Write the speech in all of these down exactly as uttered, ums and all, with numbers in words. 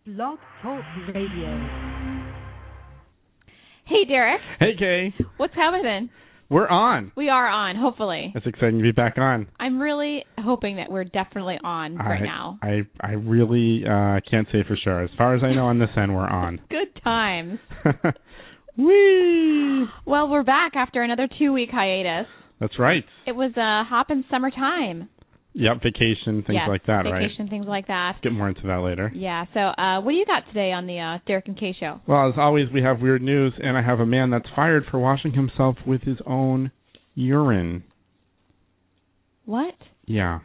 Blog Talk Radio. Hey, Derek. Hey, Kay. What's happening? We're on. We are on, hopefully. It's exciting to be back on. I'm really hoping that we're definitely on right I, now. I I really uh, can't say for sure. As far as I know on this end, we're on. Good times. Whee! Well, we're back after another two-week hiatus. That's right. It was a hoppin' summertime. Yep, vacation, things yes, like that, vacation, right? vacation, things like that. Get more into that later. Yeah, so uh, what do you got today on the uh, Derek and Kay show? Well, as always, we have weird news, and I have a man that's fired for washing himself with his own urine. What? Yeah.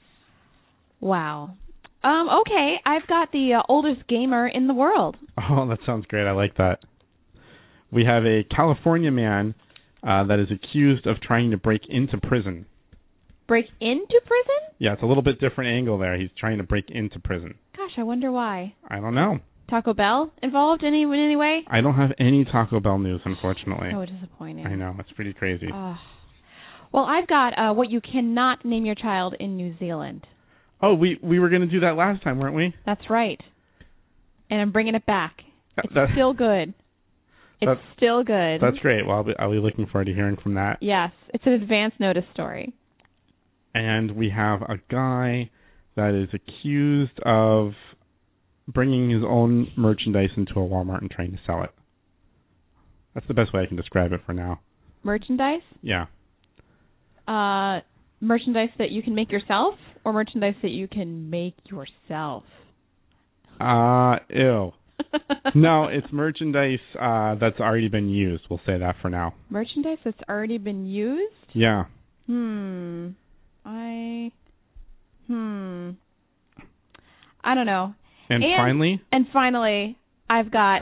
Wow. Um, okay, I've got the uh, oldest gamer in the world. Oh, that sounds great. I like that. We have a California man uh, that is accused of trying to break into prison. Break into prison? Yeah, it's a little bit different angle there. He's trying to break into prison. Gosh, I wonder why. I don't know. Taco Bell involved in any, in any way? I don't have any Taco Bell news, unfortunately. So disappointing. I know. It's pretty crazy. Uh, well, I've got uh, what you cannot name your child in New Zealand. Oh, we, we were going to do that last time, weren't we? That's right. And I'm bringing it back. It's that's, still good. It's that's, still good. That's great. Well, I'll be, I'll be looking forward to hearing from that. Yes. It's an advance notice story. And we have a guy that is accused of bringing his own merchandise into a Walmart and trying to sell it. That's the best way I can describe it for now. Merchandise? Yeah. Uh, merchandise that you can make yourself, or merchandise that you can make yourself? Uh, ew. No, it's merchandise uh, that's already been used. We'll say that for now. Merchandise that's already been used? Yeah. Hmm. I, hmm, I don't know. And, and finally? And finally, I've got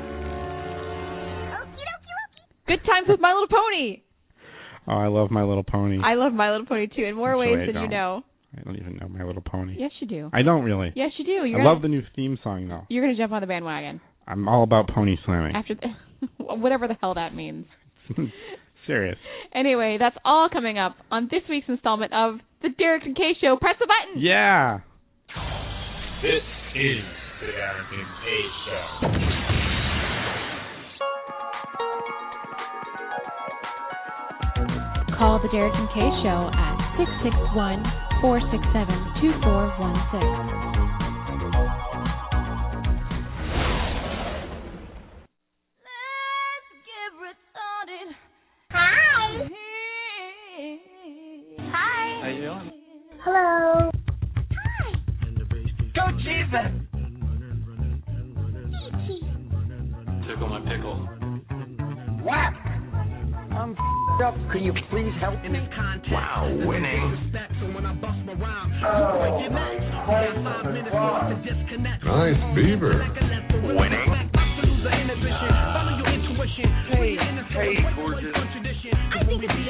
Good Times with My Little Pony. Oh, I love My Little Pony. I love My Little Pony, too, in more Actually, ways than I you know. I don't even know My Little Pony. Yes, you do. I don't really. Yes, you do. You're I gonna, love the new theme song, though. You're going to jump on the bandwagon. I'm all about pony slamming. After the, whatever the hell that means. Serious. Anyway, that's all coming up on this week's installment of The Derek and Kay Show. Press the button. Yeah. This is The Derek and Kay Show. Call The Derek and Kay Show at six six one, four six seven, two four one six. How you doing? Hello. Hi. Go Jesus. Tickle my pickle. Whack. I'm f***ed up. Can you please help me? Wow, winning. Nice beaver. Winning. Hey, hey, gorgeous. I think it's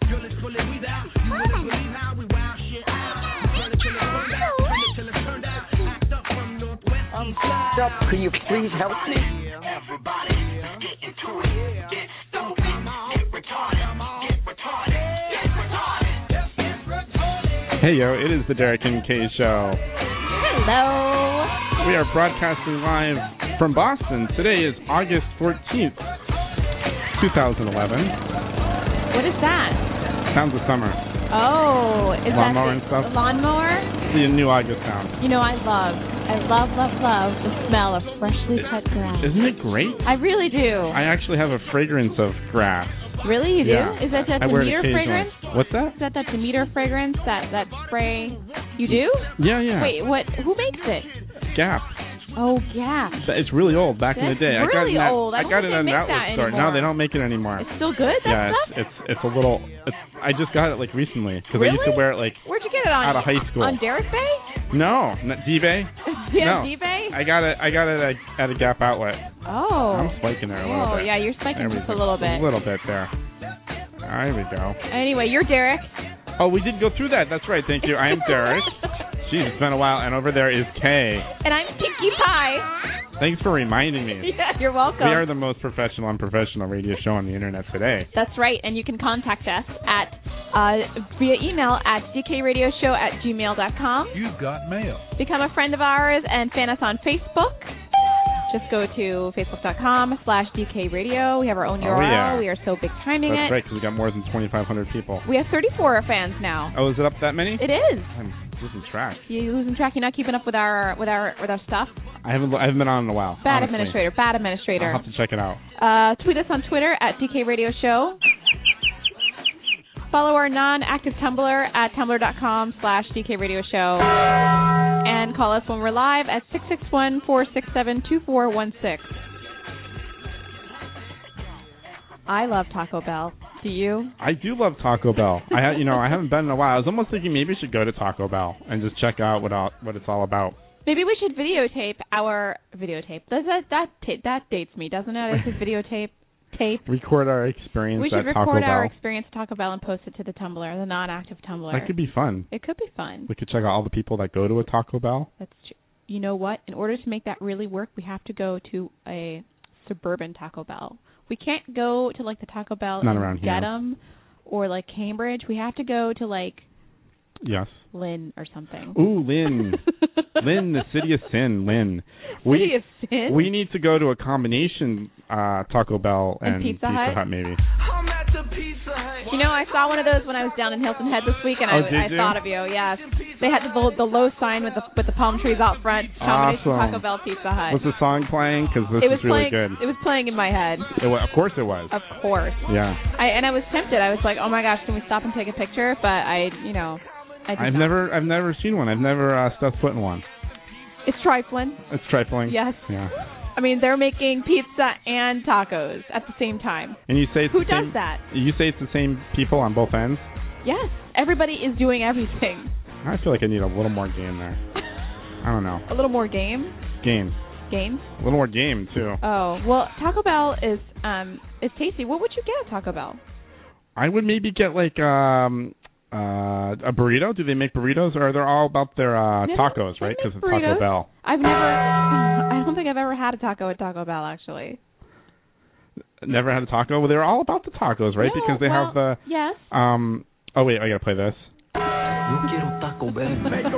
I'm f***ed up. Can you please help me? Everybody, get into it. Get stupid. Get retarded. Get retarded. Get retarded. Get retarded. Hey, yo, it is the Derek and Kay Show. Hello. We are broadcasting live from Boston. Today is August fourteenth, twenty eleven. What is that? Sounds of summer. Oh, is Lawnmower that and stuff? the lawnmower? The new August sound. You know, I love, I love, love, love the smell of freshly cut grass. Isn't it great? I really do. I actually have a fragrance of grass. Really, you do? Yeah. Is that that I wear it Demeter occasionally. fragrance? What's that? Is that that Demeter fragrance? That that spray? You do? Yeah, yeah. Wait, what? Who makes it? Gap. Oh, yeah. It's really old. Back in the That's day, really I got it. old. I I don't got think it they on make that that store. anymore. No, they don't make it anymore. It's still good. That yeah, stuff. it's, it's it's a little. It's, I just got it like recently because Really? I used to wear it like Where'd you get it on? out of high school. On Derek Bay? No, not D-Bay. Yeah, No. D-Bay? I got it. I got it at, at a Gap outlet. Oh. I'm spiking there a little Oh, bit. yeah, you're spiking There we just go. a little bit. A little bit there. There we go. Anyway, you're Derek. Oh, we did go through that. That's right. Thank you. I am Derek. Jeez, it's been a while. And over there is Kay. And I'm Pinkie Pie. Thanks for reminding me. Yeah, you're welcome. We are the most professional unprofessional radio show on the internet today. That's right, and you can contact us at uh, via email at d k radio show at gmail dot com. You've got mail. Become a friend of ours and fan us on Facebook. just go to facebook.com slash DK Radio. We have our own U R L. Oh, yeah. We are so big timing That's it. right, because we got more than twenty-five hundred people. We have thirty-four fans now. Oh, is it up that many? It is. I'm losing track. You losing track? You're not keeping up with our with our with our stuff. I haven't I haven't been on in a while. Bad honestly. administrator. Bad administrator. I'll have to check it out. Uh, tweet us on Twitter at D K Radio Show. Follow our non-active Tumblr at tumblr.com slash DK Radio Show. And call us when we're live at six six one, four six seven, two four one six. I love Taco Bell. Do you? I do love Taco Bell. I ha- you know I haven't been in a while. I was almost thinking maybe I should go to Taco Bell and just check out what all, what it's all about. Maybe we should videotape our videotape. Does that that ta- that dates me, doesn't it? It's a videotape tape. Record our experience We should at Taco record Bell. our experience at Taco Bell and post it to the Tumblr, the non-active Tumblr. That could be fun. It could be fun. We could check out all the people that go to a Taco Bell. That's true. You know what? In order to make that really work, we have to go to a suburban Taco Bell. We can't go to like the Taco Bell Not in around here. Dedham or like Cambridge. We have to go to like Yes. Lynn or something. Ooh, Lynn. Lynn, the city of sin, Lynn. We, City of Sin? We need to go to a combination uh, Taco Bell and, And Pizza Hut? maybe. I'm at the Pizza Hut. You know, I saw one of those when I was down in Hilton Head this week, and Oh, I, did I you? thought of you. Yes, they had the the low sign with the with the palm trees out front. Combination Awesome. Taco Bell Pizza Hut. Was the song playing? Because this it was is really playing. good. It was playing in my head. It wa- of course it was. Of course. Yeah. I and I was tempted. I was like, oh my gosh, can we stop and take a picture? But I, you know, I did I've not. never I've never seen one. I've never uh, stepped foot in one. It's trifling. It's trifling. Yes. Yeah. I mean, they're making pizza and tacos at the same time. And you say it's Who the does same, that? You say it's the same people on both ends? Yes. Everybody is doing everything. I feel like I need a little more game there. I don't know. A little more game. Game. Games. A little more game too. Oh well, Taco Bell is um is tasty. What would you get at Taco Bell? I would maybe get like um uh a burrito. Do they make burritos, or are they all about their uh No, tacos, they right? make Because it's Taco burritos. Bell. I've never. I don't think I've ever had a taco at Taco Bell actually. Never had a taco. Well, they're all about the tacos, right? No, because they well, have the yes. um. Oh wait, I gotta play this. Yo quiero Taco Bell.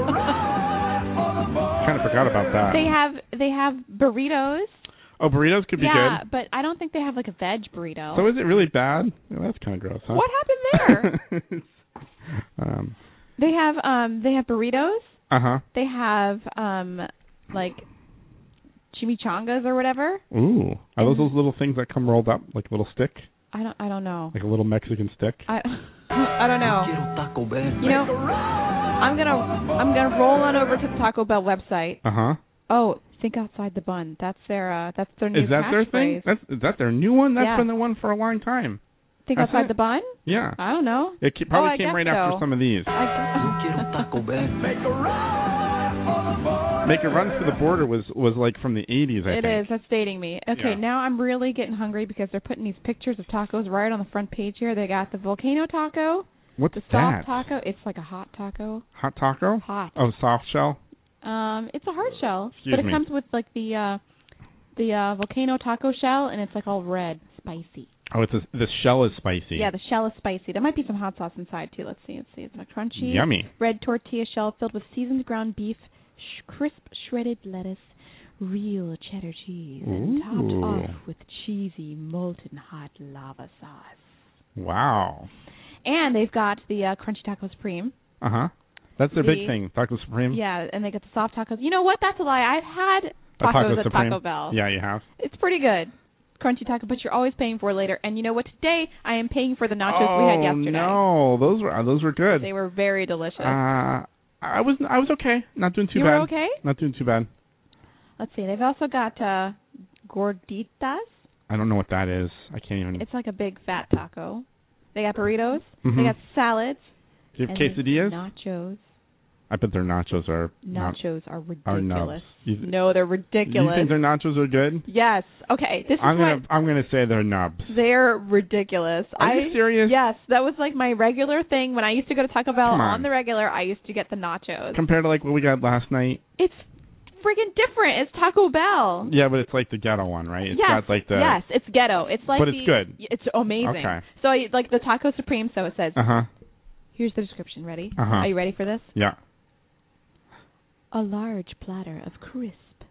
Kind of forgot about that. They have they have burritos. Oh, burritos could be yeah, good. but I don't think they have like a veg burrito. So is it really bad? Well, that's kind of gross, huh? What happened there? um. They have um they have burritos. Uh huh. They have um like chimichangas or whatever. Ooh, are those those little things that come rolled up like a little stick, I don't I don't know. like a little Mexican stick? I I don't Yo know. quiero Taco Bell. You know, I'm gonna I'm gonna roll on over to the Taco Bell website. Uh huh. Oh, think outside the bun. That's their uh that's their new Is that their thing? catchphrase. That's is that their new one? That's Yeah. been the one for a long time. Think that's outside it. the bun? Yeah. I don't know. It ke- probably Oh, I came guess right after so. some of these. Yo I quiero Taco Bell. Make a Run for the Border was was like from the eighties, I It think. is. That's dating me. Okay, Yeah. now I'm really getting hungry because they're putting these pictures of tacos right on the front page here. They got the volcano taco, What's the that? soft taco. It's like a hot taco. Hot taco? Hot. Oh, soft shell? Um, it's a hard shell, Excuse but it me. comes with like the uh the uh volcano taco shell, and it's like all red, spicy. Oh, it's a, the shell is spicy. Yeah, the shell is spicy. There might be some hot sauce inside too. Let's see. Let's see. It's a crunchy Yummy. red tortilla shell filled with seasoned ground beef, sh- crisp shredded lettuce, real cheddar cheese, and topped Ooh. off with cheesy molten hot lava sauce. Wow. And they've got the uh, crunchy taco supreme. Uh huh. That's their big The- thing, Taco Supreme. Yeah, and they got the soft tacos. You know what? That's a lie. I've had A tacos Taco at Supreme. Taco Bell. Yeah, you have. It's pretty good. Crunchy taco, but you're always paying for it later. And you know what? Today I am paying for the nachos oh, we had yesterday. no, those were those were good. They were very delicious. Uh, I was I was okay. Not doing too you bad. were okay? Not doing too bad. Let's see. They've also got uh, gorditas. I don't know what that is. I can't even. It's like a big fat taco. They got burritos. Mhm. They got salads. Do you have and quesadillas? Nachos. I bet their nachos are not, Nachos are are ridiculous. nubs. You, No, they're you ridiculous. think their nachos are good? Yes. Okay. This is I'm gonna what I'm gonna say they're nubs. they're ridiculous. Are I, you serious? Yes, that was like my regular thing when I used to go to Taco Bell Come on. on the regular. I used to get the nachos. Compared to like what we got last night. It's friggin' different. It's Taco Bell. Yeah, but it's like the ghetto one, right? It's yes, got like the yes, it's ghetto. It's like But it's the- good. It's amazing. Okay. So I, like the Taco Supreme. So it says. Uh huh. Here's the description. Ready? Uh-huh. Are you ready for this? Yeah. A large platter of crisp,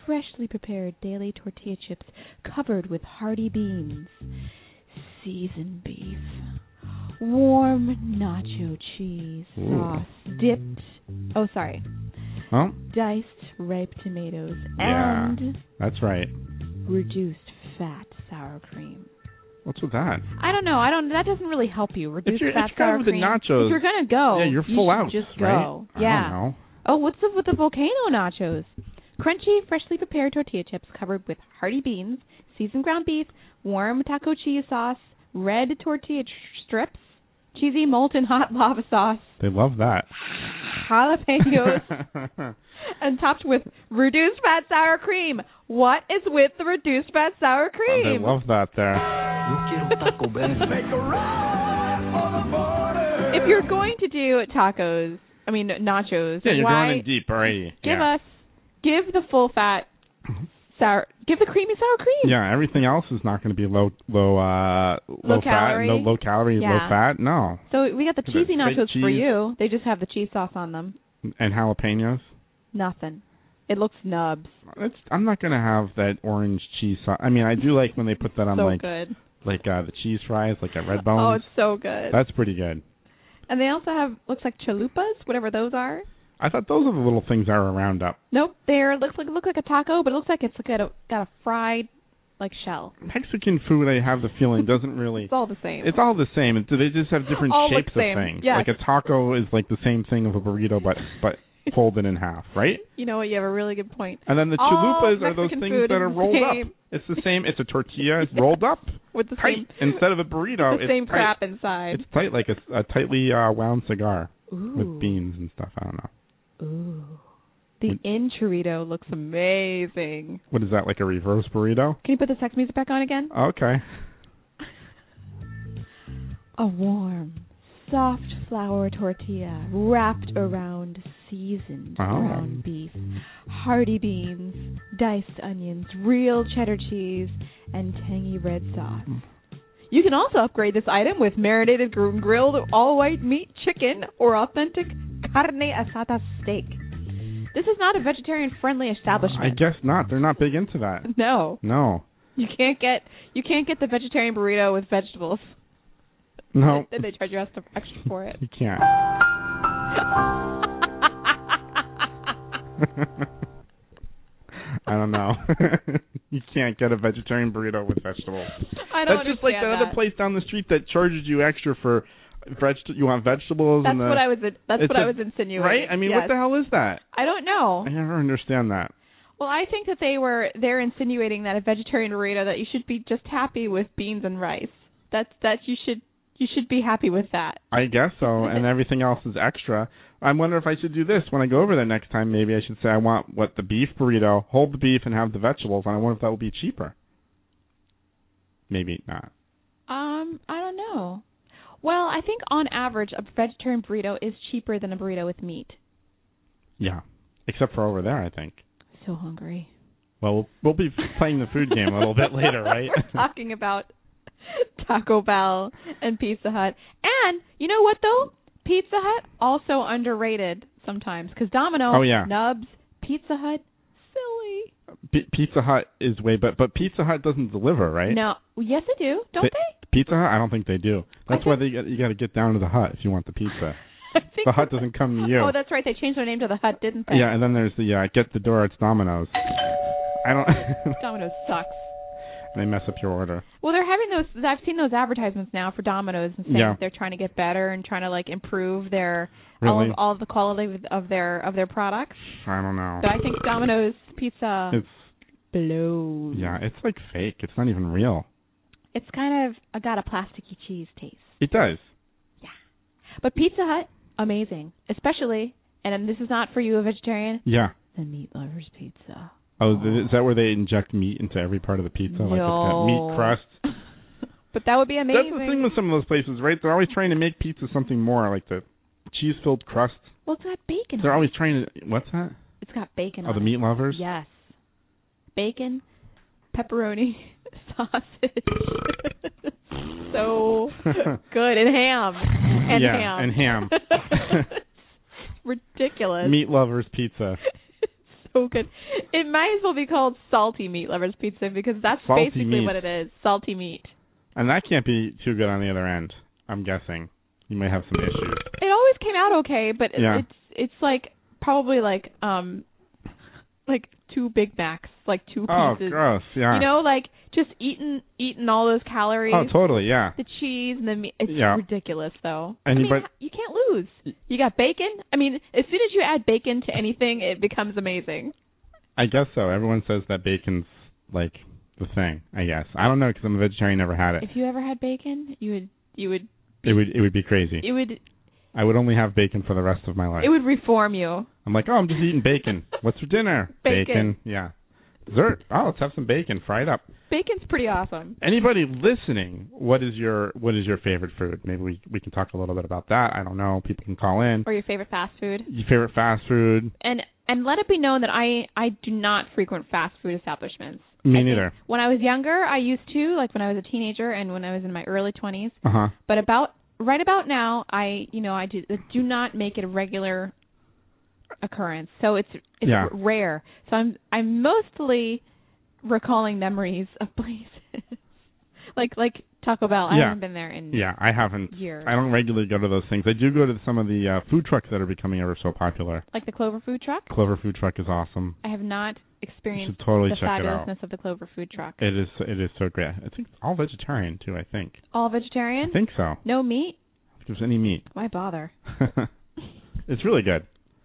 freshly prepared daily tortilla chips covered with hearty beans, seasoned beef, warm nacho cheese Ooh. sauce dipped, oh sorry, Well, diced ripe tomatoes, Yeah. and that's right. reduced fat sour cream. What's with that? I don't know. I don't. That doesn't really help you. Reduce you're- fat it's kind sour of with the cream. nachos. If you're gonna go, yeah, you're you full should out. Just right? go. I Yeah. don't know. Oh, what's up with the volcano nachos? Crunchy, freshly prepared tortilla chips covered with hearty beans, seasoned ground beef, warm taco cheese sauce, red tortilla tr- strips, cheesy molten hot lava sauce, They love that. jalapenos, and topped with reduced fat sour cream. What is with the reduced fat sour Oh, cream? they love that there. If you're going to do tacos, I mean nachos, Yeah, you're why going in deep already. give yeah. us give the full fat sour, give the creamy sour cream. Yeah, everything else is not going to be low, low, uh, low, Low fat, calorie? no low calorie, Yeah. low fat. No, So we got the Is it cheesy fake nachos for cheese? you. They just have the cheese sauce on them. and jalapenos. Nothing. It looks nubs. It's, I'm not going to have that orange cheese sauce. I mean, I do like when they put that on So like good. like uh, the cheese fries, like at Oh, Redbones. it's so good. That's pretty good. And they also have looks like chalupas, whatever those are. I thought those are the little things that are a roundup. Nope, they're looks like look like a taco, but it looks like it's got a got a fried like shell. Mexican food, I have the feeling, doesn't really. It's all the same. It's all the same. It, they just have different All look shapes same. of things. Yes. Like a taco is like the same thing of a burrito, but but folded in half, right? You know what? You have a really good point. And then the All chalupas are those Mexican things food that is are the rolled same. up. It's the same. It's a tortilla. It's rolled up With the tight same instead of a burrito. the it's same tight. crap inside. It's tight, like a, a tightly uh, wound cigar Ooh. with beans and stuff. I don't know. Ooh. The Would- enchilada looks amazing. What is that? Like a reverse burrito? Can you put the sex music back on again? Okay. A warm, soft flour tortilla wrapped around seasoned Oh. ground beef, hearty beans, diced onions, real cheddar cheese, and tangy red sauce. You can also upgrade this item with marinated gr- grilled all-white meat chicken or authentic carne asada steak. This is not a vegetarian-friendly establishment. I guess not. They're not big into that. No, No. you can't get you can't get the vegetarian burrito with vegetables. No. Then they charge you extra extra for it. You can't. I don't know. You can't get a vegetarian burrito with vegetables. I don't That's just like understand the other that. place down the street that charges you extra for veg. You want vegetables That's and the, what I was. That's it's what a- I was insinuating. right? I mean, yes. what the hell is that? I don't know. I never understand that. Well, I think that they were. They're insinuating that a vegetarian burrito that you should be just happy with beans and rice. That's that you should you should be happy with that. I guess so, and everything else is extra. I wonder if I should do this when I go over there next time. Maybe I should say I want what the beef burrito, hold the beef and have the vegetables, and I wonder if that will be cheaper. Maybe not. Um, I don't know. Well, I think on average a vegetarian burrito is cheaper than a burrito with meat. Yeah, except for over there, I think. So hungry. Well, we'll, we'll be playing the food game a little bit later, right? Talking about Taco Bell and Pizza Hut. And you know what, though? Pizza Hut, also underrated sometimes. Because Domino's, Oh, yeah. Nubs, Pizza Hut, silly. P- Pizza Hut is way, but but Pizza Hut doesn't deliver, right? No. Yes, they do. Don't they? Pizza Hut? I don't think they do. That's I why think- they got, you got to get down to the Hut if you want the pizza. I think The Hut doesn't come to you. Oh, that's right. They changed their name to the Hut, didn't they? Yeah, and then there's the uh, get the door. It's Domino's. I don't. Domino's sucks. They mess up your order. Well, they're having those. I've seen those advertisements now for Domino's and saying Yeah. that they're trying to get better and trying to like improve their Really? all of, all of the quality of, of their of their products. I don't know. But I think Domino's pizza It's blows. yeah, it's like fake. It's not even real. It's kind of uh, got a plasticky cheese taste. It does. But Pizza Hut, amazing, especially. And then this is not for you, a vegetarian. Yeah. The meat lovers pizza. Oh, th- is that where they inject meat into every part of the pizza? Like it's got meat crust. But that would be amazing. That's the thing with some of those places, right? They're always trying to make pizza something more, like the cheese-filled crust. Well, it's got bacon. They're on always trying to. What's that? it. It's got bacon. Oh, on the it. meat lovers. Yes. Bacon, pepperoni, sausage. So good. And ham. And yeah, ham. and ham. Ridiculous. Meat lovers pizza. so good. It might as well be called salty meat lovers pizza because that's Salty basically meat. what it is. Salty meat. And that can't be too good on the other end, I'm guessing. You may have some issues. It always came out okay, but Yeah. it's it's like probably like um like two Big Macs, like two Oh, pieces. gross, yeah. You know, like just eating eating all those calories. Oh, totally, yeah. The cheese and the meat. It's Yeah. ridiculous, though. And I you- mean, but- you can't lose. You got bacon. I mean, as soon as you add bacon to anything, it becomes amazing. I guess so. Everyone says that bacon's, like, the thing, I guess. I don't know because I'm a vegetarian, never had it. If you ever had bacon, you would you would It would it would be crazy. it would I would only have bacon for the rest of my life. it would reform you. I'm like, oh, I'm just eating bacon. What's for dinner? Bacon. Yeah. Dessert. Oh, let's have some bacon. Fry it up. Bacon's pretty awesome. Anybody listening, what is your what is your favorite food? Maybe we we can talk a little bit about that. I don't know. People can call in. Or your favorite fast food. Your favorite fast food? And and let it be known that I I do not frequent fast food establishments. Me I think neither. When I was younger, I used to, like when I was a teenager and when I was in my early twenties. Uh huh. But about right about now, I you know I do do not make it a regular occurrence. So it's it's Yeah. rare. So I'm I'm mostly recalling memories of places like like Taco Bell. I Yeah. haven't been there in Yeah, I haven't. years. I don't regularly go to those things. I do go to some of the uh, food trucks that are becoming ever so popular. Like the Clover Food Truck. Clover Food Truck is awesome. I have not You experienced should totally the check it out. fabulousness of the Clover Food Truck. It is it is so great. I think it's all vegetarian too. I think. All I vegetarian? think so. No meat? If there's any meat, Why bother? it's really good.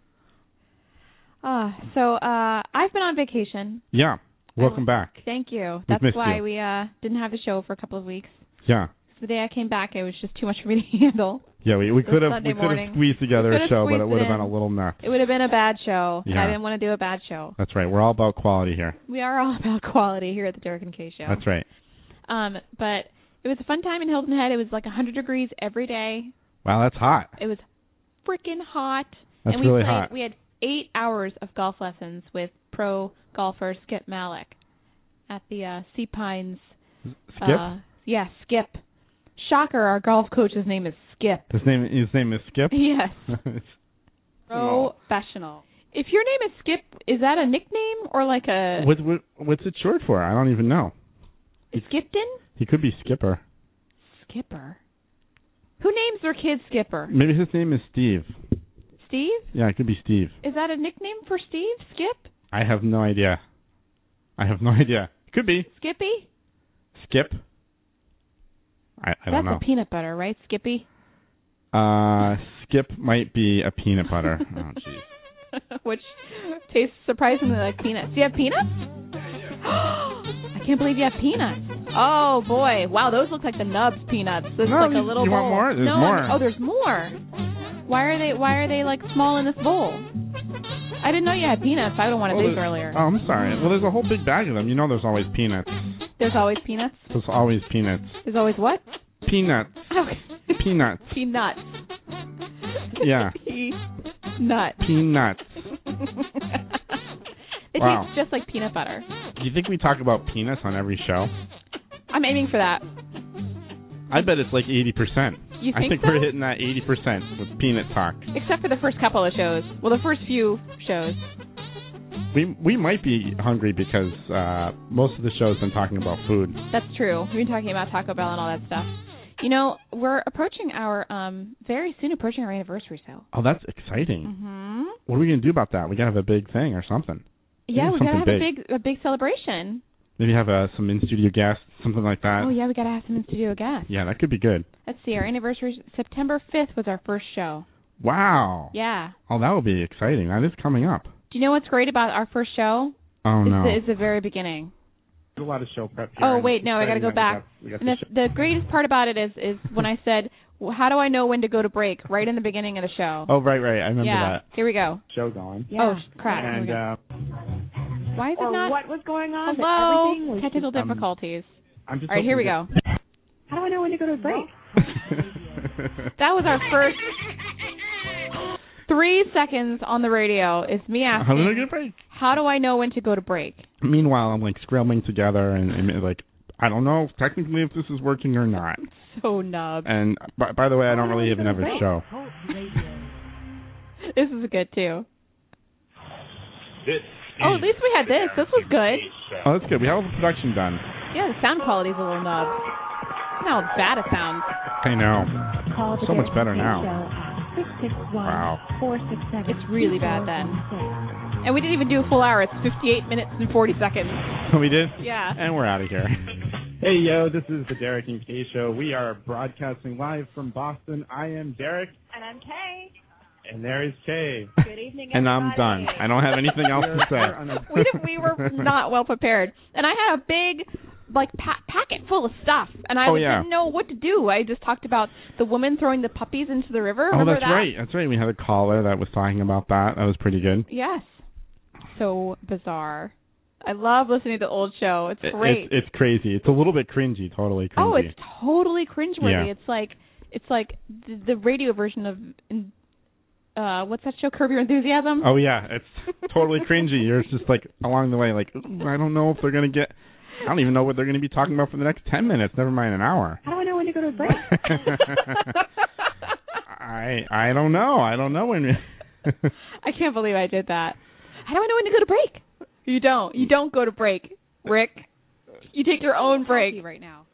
Ah, so uh, I've been on vacation. Yeah. Welcome I- back. Thank you. We've That's missed why you. we uh, didn't have the show for a couple of weeks. Yeah. The day I came back, it was just too much for me to handle. Yeah, we we It was could have Sunday we could have morning. squeezed together We a could've show, but squeezed it would have it been in. a little nuts. It would have been a bad show, and I Yeah. didn't want to do a bad show. That's right. We're all about quality here. We are all about quality here at the Derek and Kay Show. That's right. Um, but it was a fun time in Hilton Head. It was like one hundred degrees every day. Wow, that's hot. It was freaking hot. That's and we really played, hot. We had eight hours of golf lessons with pro golfer Skip Malik at the uh, Sea Pines. Skip. Uh, yeah, Skip. Shocker, our golf coach's name is Skip. his name his name is Skip. Yes. It's- Professional. If your name is Skip, is that a nickname or like a what, what what's it short for? I don't even know. Skipton? He could be Skipper. Skipper. Who names their kid Skipper? Maybe his name is Steve. Steve? Yeah, it could be Steve. Is that a nickname for Steve? Skip? I have no idea. I have no idea. Could be Skippy? Skip. I, I That's don't know. a peanut butter, right? Skippy? Uh, Skip might be a peanut butter. Oh, jeez. Which tastes surprisingly like peanuts. Do you have peanuts? I can't believe you have peanuts. Oh boy! Wow, those look like the Nubs peanuts. There's No, like a you- little you bowl. want more? There's no, more. Oh, there's more. Why are they? Why are they like small in this bowl? I didn't know you had peanuts. I would have wanted Well, these there's- earlier. Oh, I'm sorry. Well, there's a whole big bag of them. You know there's always peanuts. There's always peanuts. There's always peanuts. There's always what? Peanuts. Peanuts. Peanuts. Yeah. Peanuts. Peanuts. It Wow. tastes just like peanut butter. Do you think we talk about peanuts on every show? I'm aiming for that. I bet it's like eighty percent. You I think think so? we're hitting that eighty percent with peanut talk. Except for the first couple of shows. Well, the first few shows. We we might be hungry because uh, most of the show's been talking about food. That's true. We've been talking about Taco Bell and all that stuff. You know, we're approaching our, um, very soon approaching our anniversary sale. Oh, that's exciting. Mm-hmm. What are we going to do about that? We got to have a big thing or something. Yeah, we something gotta have a big. big, a big celebration. Maybe have uh, some in-studio guests, something like that. Oh yeah, we gotta have some in studio guests. Yeah, that could be good. Let's see, our anniversary September fifth was our first show. Wow. Yeah. Oh, that will be exciting. That is coming up. Do you know what's great about our first show? Oh, It's no. the, it's the very beginning. There's a lot of show prep here. Oh and wait, it's no, I gotta exciting go that back. We got, we got And the the, the greatest part about it is is when I said, well, "How do I know when to go to break?" Right in the beginning of the show. Oh, right, right. I remember yeah. that. Here we go. Show going. Oh crap! Here we And, go. uh, Why is it Or not? what was going on? Hello. Everything was Technical just, um, difficulties. I'm just All right, here we go. hoping How do I know when to go to break? that- That was our first three seconds on the radio. Is me How did I asking, get a break? how do I know when to go to break? Meanwhile, I'm like scrambling together and, and like, I don't know technically if this is working or not. So nub. And by, by the way, I don't really even have a show. Talk Radio. This is good too. This Oh, at least we had this. This was good. Oh, that's good. We have all the production done. Yeah, the sound quality's a little nub. Not how bad it sounds. I know. Call the So much Derek better and Kay now. Show at six six one, Wow. four six seven, It's really bad two four then. one six. And we didn't even do a full hour. It's fifty-eight minutes and forty seconds. We did? Yeah. And we're out of here. Hey, yo, this is the Derek and Kay Show. We are broadcasting live from Boston. I am Derek. And I'm Kay. And there is Kay. Good evening, And I'm done. I don't have anything else to say. we did, we were not well prepared, and I had a big like pa- packet full of stuff, and I Oh, yeah. didn't know what to do. I just talked about the woman throwing the puppies into the river. Oh, Remember that's that? right. That's right. We had a caller that was talking about that. That was pretty good. Yes. So bizarre. I love listening to the old show. It's It- great. It's, it's crazy. It's a little bit cringy, totally cringy. Oh, it's totally cringeworthy. Yeah. It's like it's like the, the radio version of uh, what's that show? Curb Your Enthusiasm. Oh, yeah. It's totally cringy. You're just like along the way, like, ooh, I don't know if they're going to get, I don't even know what they're going to be talking about for the next ten minutes, never mind an hour. How do I know when to go to a break? I I don't know. I don't know when. I can't believe I did that. How do I know when to go to break? You don't. You don't go to break, Rick. You take your own break. Hacky right now.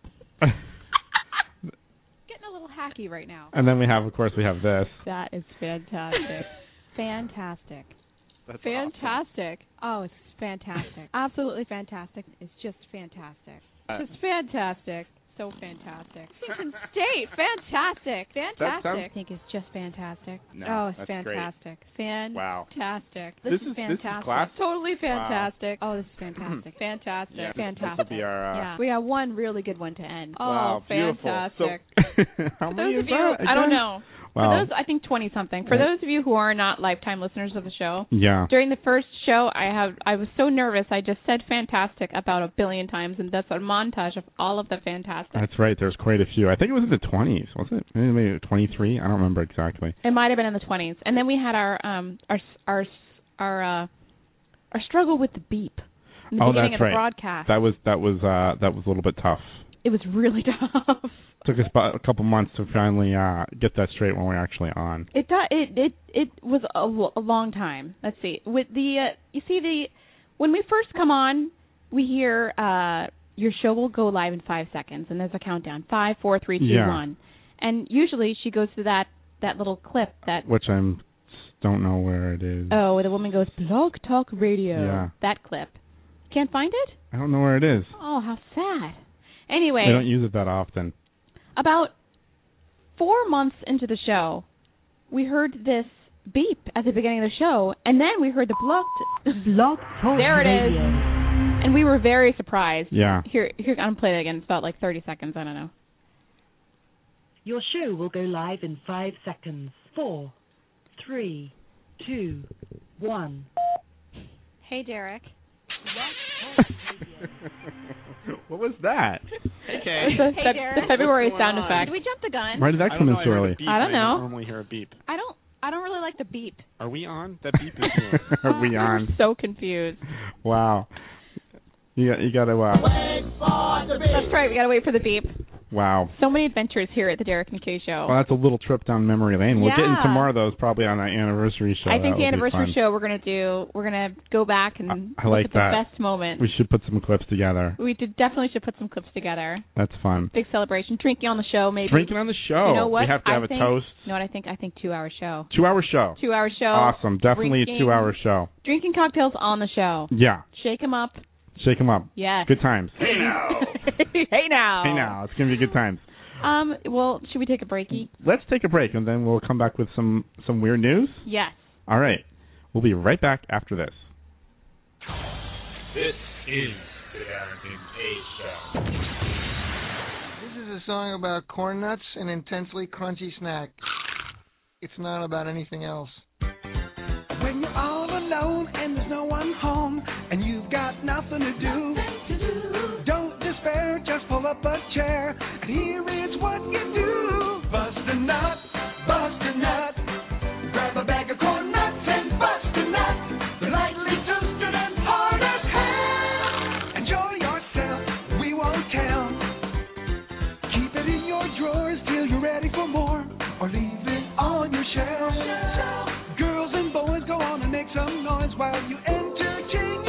Getting a little hacky right now. And then we have, of course, we have this. That is fantastic. Fantastic. That's Fantastic. Oh, it's fantastic. Absolutely fantastic. It's just fantastic. Uh, Just fantastic. So fantastic. Washington State. Fantastic. Fantastic. sounds- I think it's just fantastic. No, oh, it's that's great. fantastic. Fantastic. Wow. This, This is is- this is fantastic. class? Totally fantastic. Oh, this is fantastic. Fantastic. Yeah, Fantastic. This will be our. Uh, Yeah. We got one really good one to end. Oh, wow, beautiful. fantastic. So, how For many those is of you, that? I don't again? know. Wow. For those, I think twenty-something. For Yeah. those of you who are not lifetime listeners of the show, Yeah. during the first show, I have I was so nervous. I just said fantastic about a billion times, and that's a montage of all of the fantastic. That's right. There's quite a few. I think it was in the twenties, was it? Maybe, maybe twenty-three. I don't remember exactly. It might have been in the twenties, and then we had our um our our our uh, our struggle with the beep in the Oh, beginning that's of the right. broadcast. That was that was uh that was a little bit tough. It was really tough. Took us about a couple months to finally uh get that straight when we're actually on. It do, it it it was a, lo- a long time. Let's see. With the uh, you see the when we first come on, we hear uh your show will go live in five seconds, and there's a countdown: five, four, three, two, Yeah. one. And usually she goes to that that little clip that Which I'm don't know where it is. oh, where the woman goes Blog Talk Radio. Yeah. That clip. Can't find it? I don't know where it is. Oh, how sad. Anyway, We don't use it that often. about four months into the show, we heard this beep at the beginning of the show, and then we heard the blog. T- Blog Talk There it is. Radio. and we were very surprised. Yeah. Here, here, I'm gonna play it again. It's about like thirty seconds. I don't know. Your show will go live in five seconds. Four, three, two, one. Hey, Derek. What was that? Okay. It's the, Hey, Feb- Derek. the February What's going sound on? effect. Did we jump the gun? Why did that come in so early? I don't know. normally hear a beep. I don't. I don't really like the beep. Are we on? That beep is here. Are we I'm on? so confused. Wow. You got you got to. Uh, That's right. We gotta wait for the beep. wow. So many adventures here at the Derek and Kay Show. Well, that's a little trip down memory lane. We'll get Yeah. into more of those probably on our anniversary show. I That think the will be anniversary fun. show we're gonna do. We're gonna go back and I look like at that. the best moments. We should put some clips together. We did, definitely should put some clips together. That's fun. Big celebration. Drinking on the show, maybe. Drinking on the show. You know what? We have to I have a think, toast. You know what I think? I think two hour show. Two hour show. Two hour show. Awesome. Definitely Drinking- a two hour show. Drinking cocktails on the show. Yeah. Shake 'em up. Shake them up. Yes. Good times. Hey now. hey now. Hey now. It's going to be good times. Um. Well, should we take a breaky? Let's take a break and then we'll come back with some, some weird news. Yes. All right. We'll be right back after this. This is the Derek and Kay Show. This is a song about corn nuts, an intensely crunchy snack. It's not about anything else. When you're all alone and there's no one home and you've got nothing to do, don't despair, just pull up a chair and here is what you do. Bust a nut, bust a nut, grab a bag of corn nuts and bust a nut. They're lightly toasted and hard as hell. Enjoy yourself, we won't tell. Keep it in your drawers till you're ready for more, or leave it on your shelf. Girls and boys, go on and make some noise while you entertain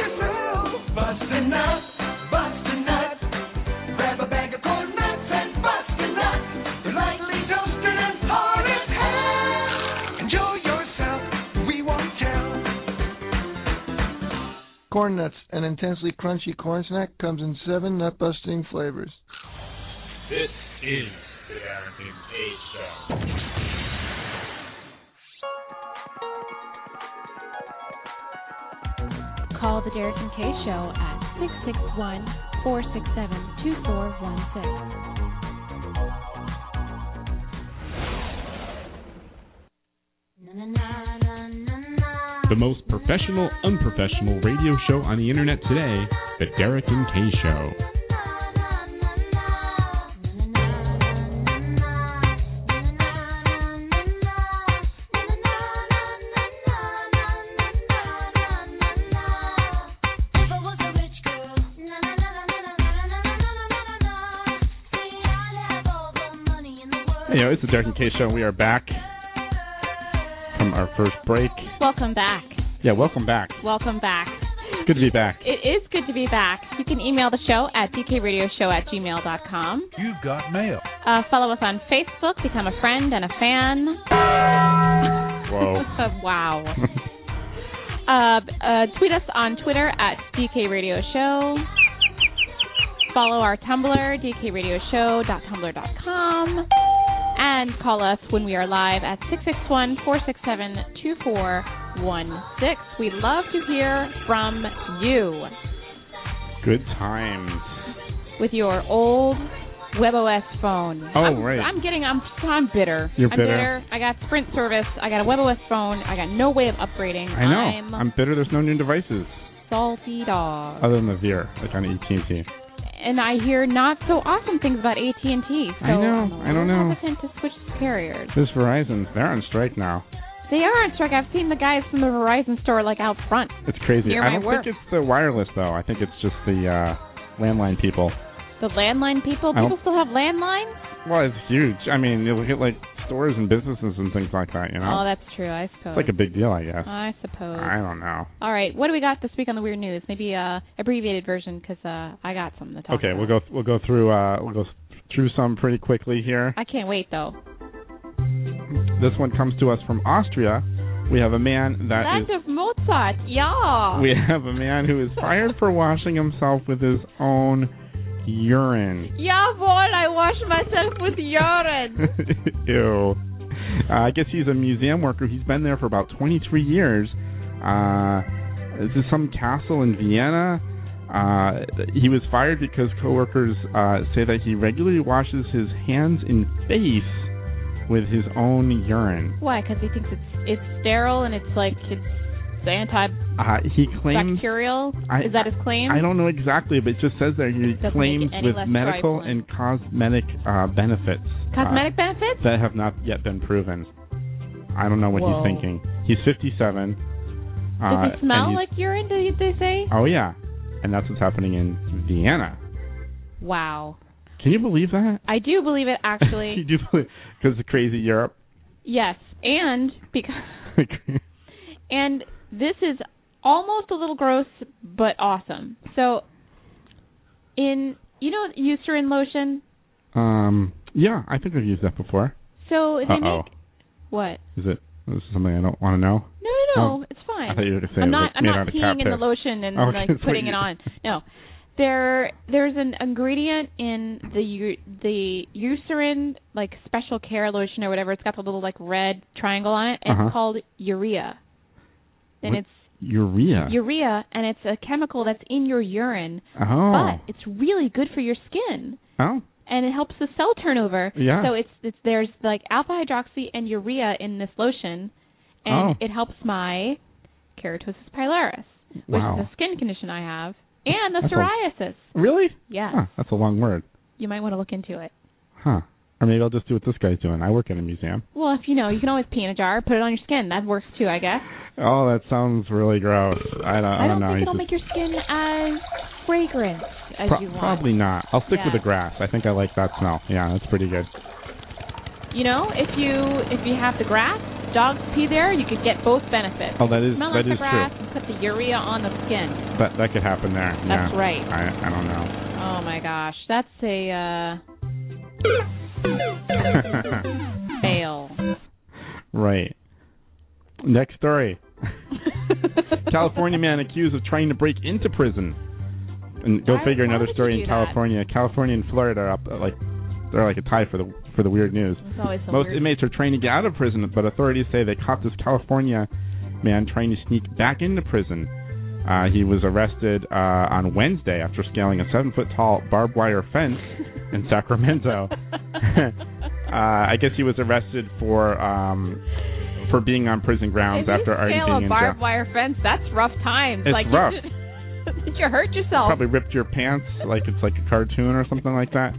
Corn Nuts, an intensely crunchy corn snack, comes in seven nut-busting flavors. This is the Darrington K Show. Call the Derek and Kay Show at six six one, four six seven, two four one six. The most professional, unprofessional radio show on the internet today, the Derek and Kay Show. Hey, yo, it's the Derek and Kay Show. We are back from our first break. Welcome back. Yeah, welcome back. Welcome back. It's good to be back. It is good to be back. You can email the show at d k radio show at gmail dot com. You've got mail. Uh, follow us on Facebook, become a friend and a fan. Whoa. Wow. uh, uh, tweet us on Twitter at D K Radio Show. Follow our Tumblr, d k radio show dot tumblr dot com. And call us when we are live at six six one, four six seven, two four one six. We'd love to hear from you. Good times. With your old WebOS phone. Oh, I'm, right. I'm getting, I'm, I'm bitter. You're I'm bitter? I got Sprint service. I got a WebOS phone. I got no way of upgrading. I know. I'm, I'm bitter there's no new devices. Salty dog. Other than the Veer, like on A T and T. And I hear not so awesome things about A T and T. So I know. I'm I don't know. hesitant to switch carriers. This Verizon, they're on strike now. They are on strike. I've seen the guys from the Verizon store like out front. It's crazy. Near I my don't work. think it's the wireless though. I think it's just the uh, landline people. The landline people? I don't- People still have landlines? Well, it's huge. I mean, you look at like stores and businesses and things like that. You know. Oh, that's true. I suppose. It's like a big deal, I guess. I suppose. I don't know. All right. What do we got this week on the weird news? Maybe a abbreviated version because uh, I got something to talk Okay, about. we'll go we'll go through uh, we'll go through some pretty quickly here. I can't wait though. This one comes to us from Austria. We have a man that Land is of Mozart. Yeah. we have a man who is fired for washing himself with his own urine. Jawohl, I wash myself with urine. Ew. Uh, I guess he's a museum worker. He's been there for about twenty-three years. Uh, this is some castle in Vienna. Uh, he was fired because coworkers uh, say that he regularly washes his hands and face with his own urine. Why? Because he thinks it's it's sterile and it's like it's Uh, he claims. antibacterial. I, Is that his claim? I don't know exactly, but it just says there he Doesn't claims make it any with less medical trifling. and cosmetic uh, benefits. Cosmetic uh, benefits? that have not yet been proven. I don't know what Whoa. he's thinking. He's fifty-seven. Does uh, it smell and he's- like urine? Did they say? Oh yeah, and that's what's happening in Vienna. Wow. Can you believe that? I do believe it actually. you do believe because of crazy Europe. Yes, and because and this is almost a little gross, but awesome. So, in you know Eucerin lotion. Um. Yeah, I think I've used that before. So they Uh-oh. make what? Is it? Is this something I don't want to know? No, no, no. Oh, it's fine. I thought you were going to say I'm it not. was I'm made not out of cat peeing in the piss. lotion and Okay, like that's what putting you- it on. No. There, there's an ingredient in the Eu- the Eucerin like special care lotion or whatever. It's got the little like red triangle on it. And Uh-huh. It's called urea, and What? it's Urea. urea, and it's a chemical that's in your urine. Oh. But it's really good for your skin, Oh. and it helps the cell turnover. Yeah. So it's it's there's like alpha hydroxy and urea in this lotion, and Oh. it helps my keratosis pilaris, which Wow. is a skin condition I have, and the That's a- psoriasis. Really? Yes. Huh, that's a long word. You might want to look into it. Huh. Or maybe I'll just do what this guy's doing. I work in a museum. Well, if you know, you can always pee in a jar, put it on your skin. That works too, I guess. Oh, that sounds really gross. I don't, I I don't don't know. think He's it'll just- make your skin as fragrant as Pro- you want. Probably not. I'll stick with Yeah. the grass. I think I like that smell. Yeah, that's pretty good. You know, if you if you have the grass, dogs pee there, you could get both benefits. Oh, that is Smell that out the is grass true. and put the urea on the skin. That that could happen there. That's yeah. right. I I don't know. Oh my gosh, that's a uh, fail. Right. Next story. California man accused of trying to break into prison. And go Why- figure, why another would story you in do that? California. California and Florida are up uh, like they're like a tie for the for the weird news. There's always some Most weird- inmates are trying to get out of prison, but authorities say they caught this California man trying to sneak back into prison. Uh, he was arrested uh, on Wednesday after scaling a seven-foot-tall barbed wire fence in Sacramento. uh, I guess he was arrested for um, for being on prison grounds if after you already scale being a in barbed jail. wire fence, that's rough times. It's like, rough. Did you, did you hurt yourself? Probably ripped your pants like it's like a cartoon or something like that.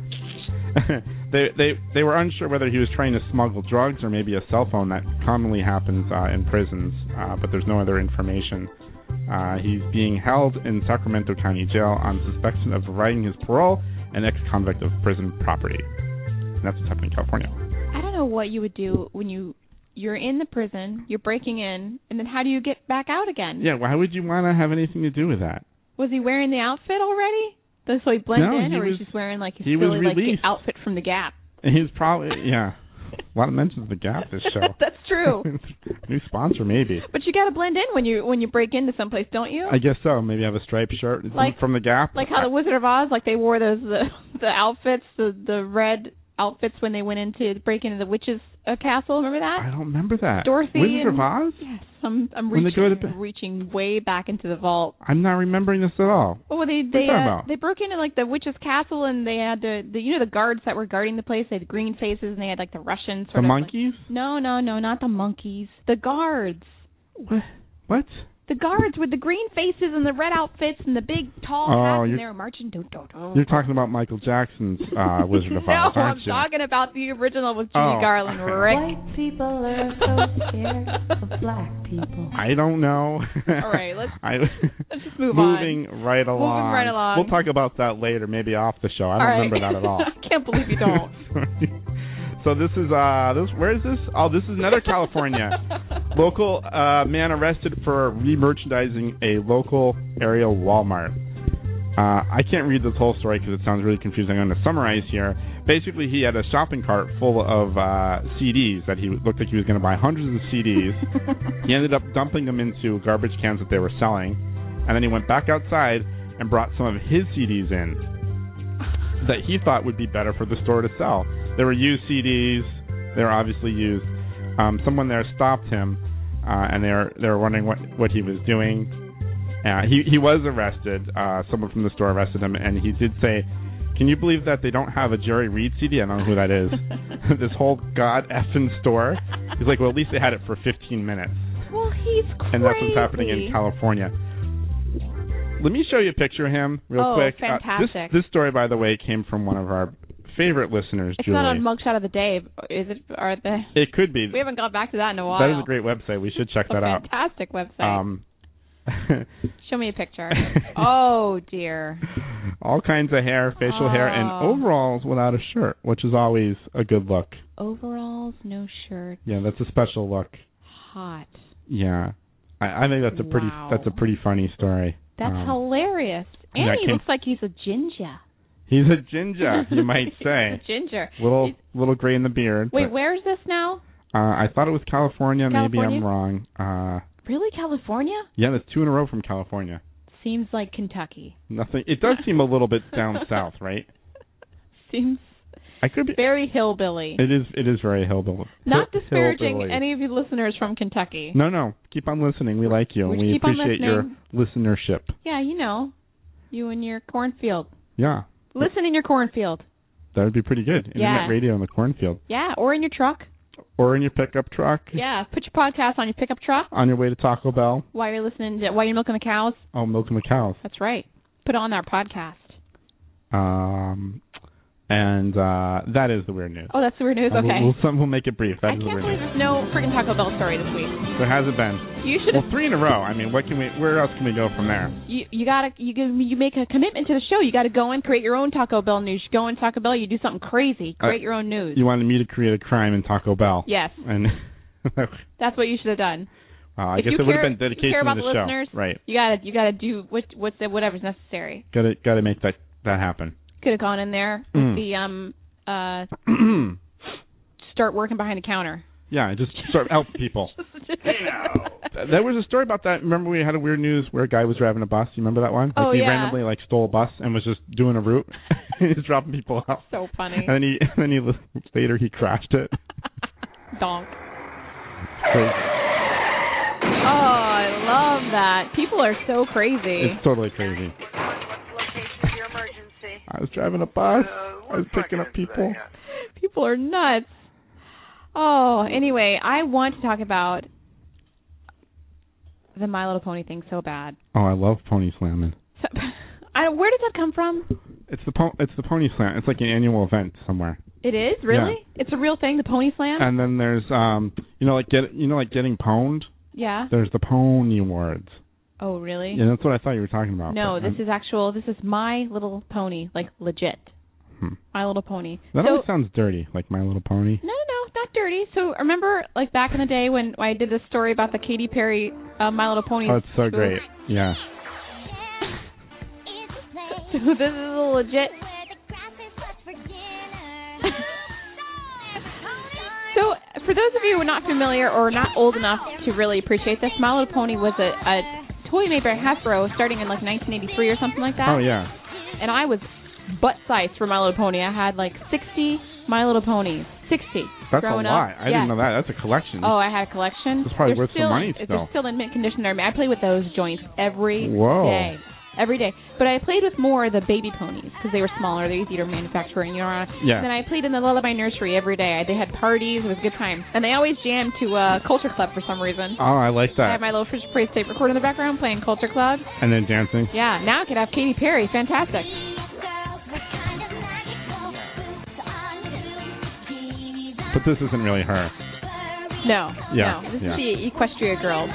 they they they were unsure whether he was trying to smuggle drugs or maybe a cell phone. That commonly happens uh, in prisons, uh, but there's no other information. Uh, he's being held in Sacramento County Jail on suspicion of providing his parole and ex-convict of prison property. And that's what's happening in California. I don't know what you would do when you you're in the prison, you're breaking in, and then how do you get back out again? Yeah, why would you want to have anything to do with that? Was he wearing the outfit already? So he blended No, in, he or was was- he just wearing like his he was silly like released. outfit from the Gap? And he's probably, yeah, a lot of mentions of the Gap this show. That's true. New sponsor, maybe. But you got to blend in when you when you break into someplace, don't you? I guess so. Maybe have a striped shirt Like- from the Gap. Like how the Wizard of Oz, like they wore those the, the outfits, the the red outfits when they went into break into the witch's uh, castle. Remember that? I don't remember that. Dorothy Wizard and, of Oz? Yes, I'm I'm When they reaching go to ba- reaching way back into the vault. I'm not remembering this at all. Oh, well, they What are they you talking uh, about? they broke into like the witch's castle and they had the, the you know the guards that were guarding the place. They had green faces and they had like the Russian sort The of like- monkeys? no, no, no, not the monkeys. The guards. What? What? The guards with the green faces and the red outfits and the big tall Oh, hats and you're- they were marching. Do, do, do. You're talking about Michael Jackson's uh, Wizard of no, Oz, I'm aren't you? talking about the original with Judy Oh. Garland, Rick. White people are so scared of black people. I don't know. All right, let's I, let's just move on. moving right along. Moving right along. We'll talk about that later, maybe off the show. I don't All right. remember that at all. I can't believe you don't. So this is uh this where is this? Oh, this is another California. Local uh man arrested for re-merchandising a local area Walmart. Uh I can't read this whole story because it sounds really confusing. I'm going to summarize here. Basically, he had a shopping cart full of uh C Ds that he looked like he was going to buy hundreds of C Ds. He ended up dumping them into garbage cans that they were selling, and then he went back outside and brought some of his C Ds in that he thought would be better for the store to sell. They were used C Ds. They were obviously used. Um, someone there stopped him, uh, and they were they were wondering what, what he was doing. Uh, he he was arrested. Uh, someone from the store arrested him, and he did say, "Can you believe that they don't have a Jerry Reed C D? I don't know who that is. This whole god effing store." He's like, "Well, at least they had it for fifteen minutes." Well, he's crazy. And that's what's happening in California. Let me show you a picture of him real Oh, quick. fantastic. Uh, this this story, by the way, came from one of our favorite listeners, It's Julie. not on Mugshot of the Day, is it? Are they? It could be. We haven't gone back to that in a while. That is a great website. We should check a that out. fantastic website. Um, Show me a picture. Oh dear. all kinds of hair, facial hair, and Oh. overalls without a shirt, which is always a good look. Overalls, no shirt. Yeah, that's a special look. Hot. Yeah, I, I think that's a pretty Wow. that's a pretty funny story. That's Um, hilarious. And yeah, he came- looks like he's a ginger. He's a ginger, you might say. He's a ginger. Little He's- little gray in the beard. Wait, but, where's this now? uh, I thought it was California. Maybe California? I'm wrong. Uh, Really, California? yeah, that's two in a row from California. Seems like Kentucky. Nothing. It does seem a little bit down south, right? Seems I could be. very hillbilly. It is. It is very hillbilly. Not Hill- disparaging hillbilly. any of you listeners from Kentucky. No, no. Keep on listening. We like you. We and we keep on appreciate your listenership. Yeah, you know, you and your cornfield. Yeah, Listen in your cornfield. that would be pretty good. Internet Yeah. radio in the cornfield, Yeah, or in your truck. or in your pickup truck. Yeah, put your podcast on your pickup truck On your way to Taco Bell. while you're listening to, while you're milking the cows. Oh, milking the cows. That's right. Put on our podcast. Um, and uh, that is the weird news. Oh, that's the weird news. Uh, Okay. We'll, we'll, some, we'll make it brief. That I is the can't weird believe news. there's no freaking Taco Bell story this week. There hasn't been. You should Well, have. three in a row. I mean, what can we? Where else can we go from there? You you gotta you give you make a commitment to the show. You gotta go and create your own Taco Bell news. You go in Taco Bell, you do something crazy. Create Uh, your own news. You wanted me to create a crime in Taco Bell. Yes, And that's what you should have done. uh, I If guess you it would have care- been if you dedication care about to the, the show. listeners, Right. You gotta you gotta do what what's the, whatever's necessary. Got to got to make that that happen. Could have gone in there with Mm. the um uh start working behind the counter. Yeah, just start help people. Hey now. There was a story about that. Remember we had a weird news where a guy was driving a bus. You remember that one? Like Oh, he yeah. randomly like stole a bus and was just doing a route. He was dropping people out. So funny. And then he, and then he later he crashed it. Donk. Crazy. Oh, I love that. People are so crazy. It's totally crazy. I was driving a bus. I was picking up people. People are nuts. Oh, anyway, I want to talk about the My Little Pony thing so bad. Oh, I love pony slamming. So, I, where did that come from? It's the po- it's the pony slam. It's like an annual event somewhere. It is really. Yeah. It's a real thing. The pony slam. And then there's um, you know, like get you know, like getting pwned. Yeah. There's the Pony Awards. Oh, really? Yeah, that's what I thought you were talking about. No, but, this um, is actual. This is My Little Pony, like legit. Hmm. My Little Pony. That so, always sounds dirty, like My Little Pony. No, no, no, not dirty. So remember, like back in the day when I did this story about the Katy Perry uh, My Little Pony. Oh, it's so spoof? great. Yeah. So this is a legit. So, for those of you who are not familiar or not old enough to really appreciate this, My Little Pony was a, a toy made by Hasbro starting in like nineteen eighty-three or something like that. Oh, yeah. And I was butt-sized for My Little Pony. I had like sixty My Little Ponies. sixty. That's growing a lot. Up. I yeah. didn't know that. That's a collection. Oh, I had a collection. It's probably They're worth still, some money They're still. still in mint condition. I play with those joints every Whoa. day. Every day. But I played with more of the baby ponies because they were smaller. They're easier to manufacture. And, you know, yeah. then I played in the Lullaby Nursery every day. They had parties. It was a good time. And they always jammed to uh, Culture Club for some reason. Oh, I like I that. had my little Fisher Price tape recorder in the background playing Culture Club. And then dancing. Yeah, now I could have Katy Perry. Fantastic. But this isn't really her. No. Yeah, No. This yeah. is the Equestria Girls.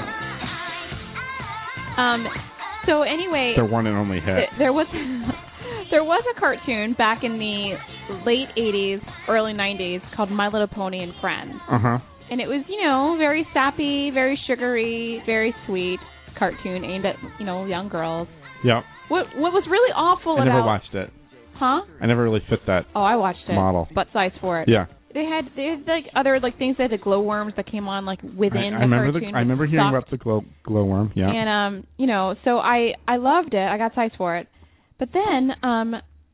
Um... So anyway, Their one and only hit. th- there was there was a cartoon back in the late eighties, early nineties called My Little Pony and Friends. Uh-huh. And it was, you know, very sappy, very sugary, very sweet cartoon aimed at, you know, young girls. Yep. What what was really awful I about... never watched it. Huh? I never really fit that Oh, I watched it. model. Butt size for it. Yeah. They had they had like other like things. They had the glowworms that came on like within I, I the remember cartoon. the I remember hearing Sucked. about the glow glowworm. Yeah. And um, you know, so I I loved it. I got size for it. But then um,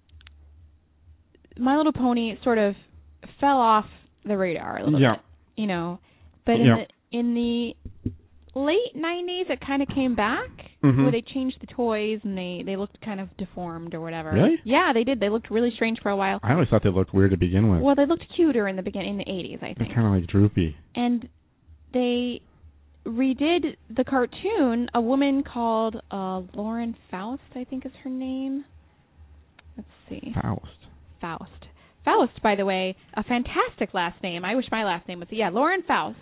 My Little Pony sort of fell off the radar a little Yeah. bit. You know, but in Yeah. the in the late nineties, it kind of came back Mhm. where they changed the toys and they they looked kind of deformed or whatever. Really? Yeah, they did. They looked really strange for a while. I always thought they looked weird to begin with. Well, they looked cuter in the beginning, in the eighties, I They're think. kind of like droopy. And they redid the cartoon. A woman called uh, Lauren Faust, I think is her name. Let's see. Faust. Faust. Faust, by the way, a fantastic last name. I wish my last name was yeah, Lauren Faust.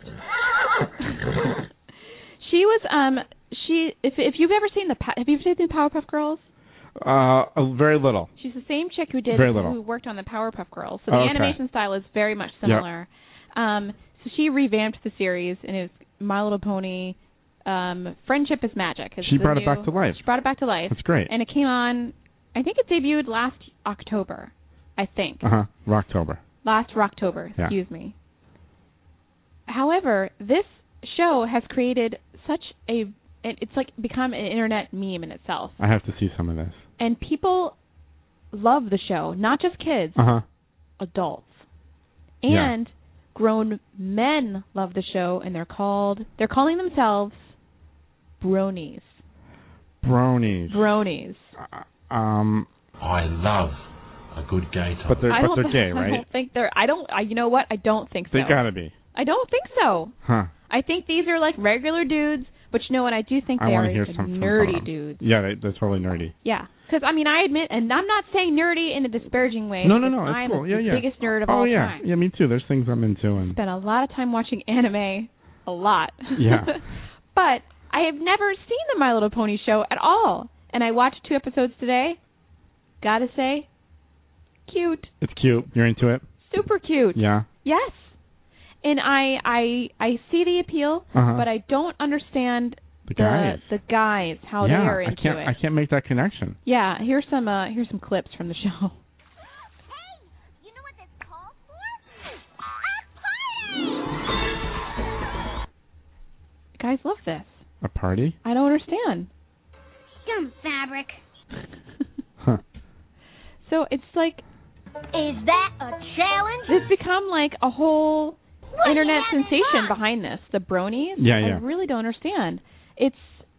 She was um she if if you've ever seen the Pa- have you seen the Powerpuff Girls? Uh, a very little. She's the same chick who did Very little. who worked on the Powerpuff Girls. So the Oh, okay. animation style is very much similar. Um, so she revamped the series, and it was My Little Pony. Um, Friendship is Magic. Is She the brought it new- back to life. She brought it back to life. That's great. And it came on. I think it debuted last October. I think Uh huh. Rocktober. last Rocktober. Yeah. Excuse me. However, this show has created such a it- it's like become an internet meme in itself. I have to see some of this. And people love the show, not just kids, Uh huh. adults. Yeah. And grown men love the show, and they're called they're calling themselves bronies. Bronies. Bronies. Um. I love a good gay time. But they're I but don't they're gay, I right? don't think they're I don't I you know what? I don't think so. They gotta be. I don't think so. Huh. I think these are like regular dudes, but you know what? I do think I they want are to hear some nerdy from them. dudes. Yeah, they, they're totally nerdy. Yeah, because I mean, I admit, and I'm not saying nerdy in a disparaging way. No, no, no. because I'm It's cool. Yeah, the yeah. biggest nerd of oh all yeah, time. yeah. Me too. There's things I'm into, and Spent a lot of time watching anime, a lot. Yeah. But I have never seen the My Little Pony show at all, and I watched two episodes today. Gotta say, cute, it's cute. You're into it. super cute. Yeah. Yes. And I I I see the appeal, Uh-huh. but I don't understand The guys. the, the guys how yeah, they are into I can't. it. I can't make that connection. Yeah, here's some uh, here's some clips from the show. Guys love this. A party? I don't understand. Dumb fabric. Huh. So it's like... Is that a challenge? It's become like a whole What internet you having sensation fun? behind this. The bronies? Yeah, yeah. I really don't understand. It's...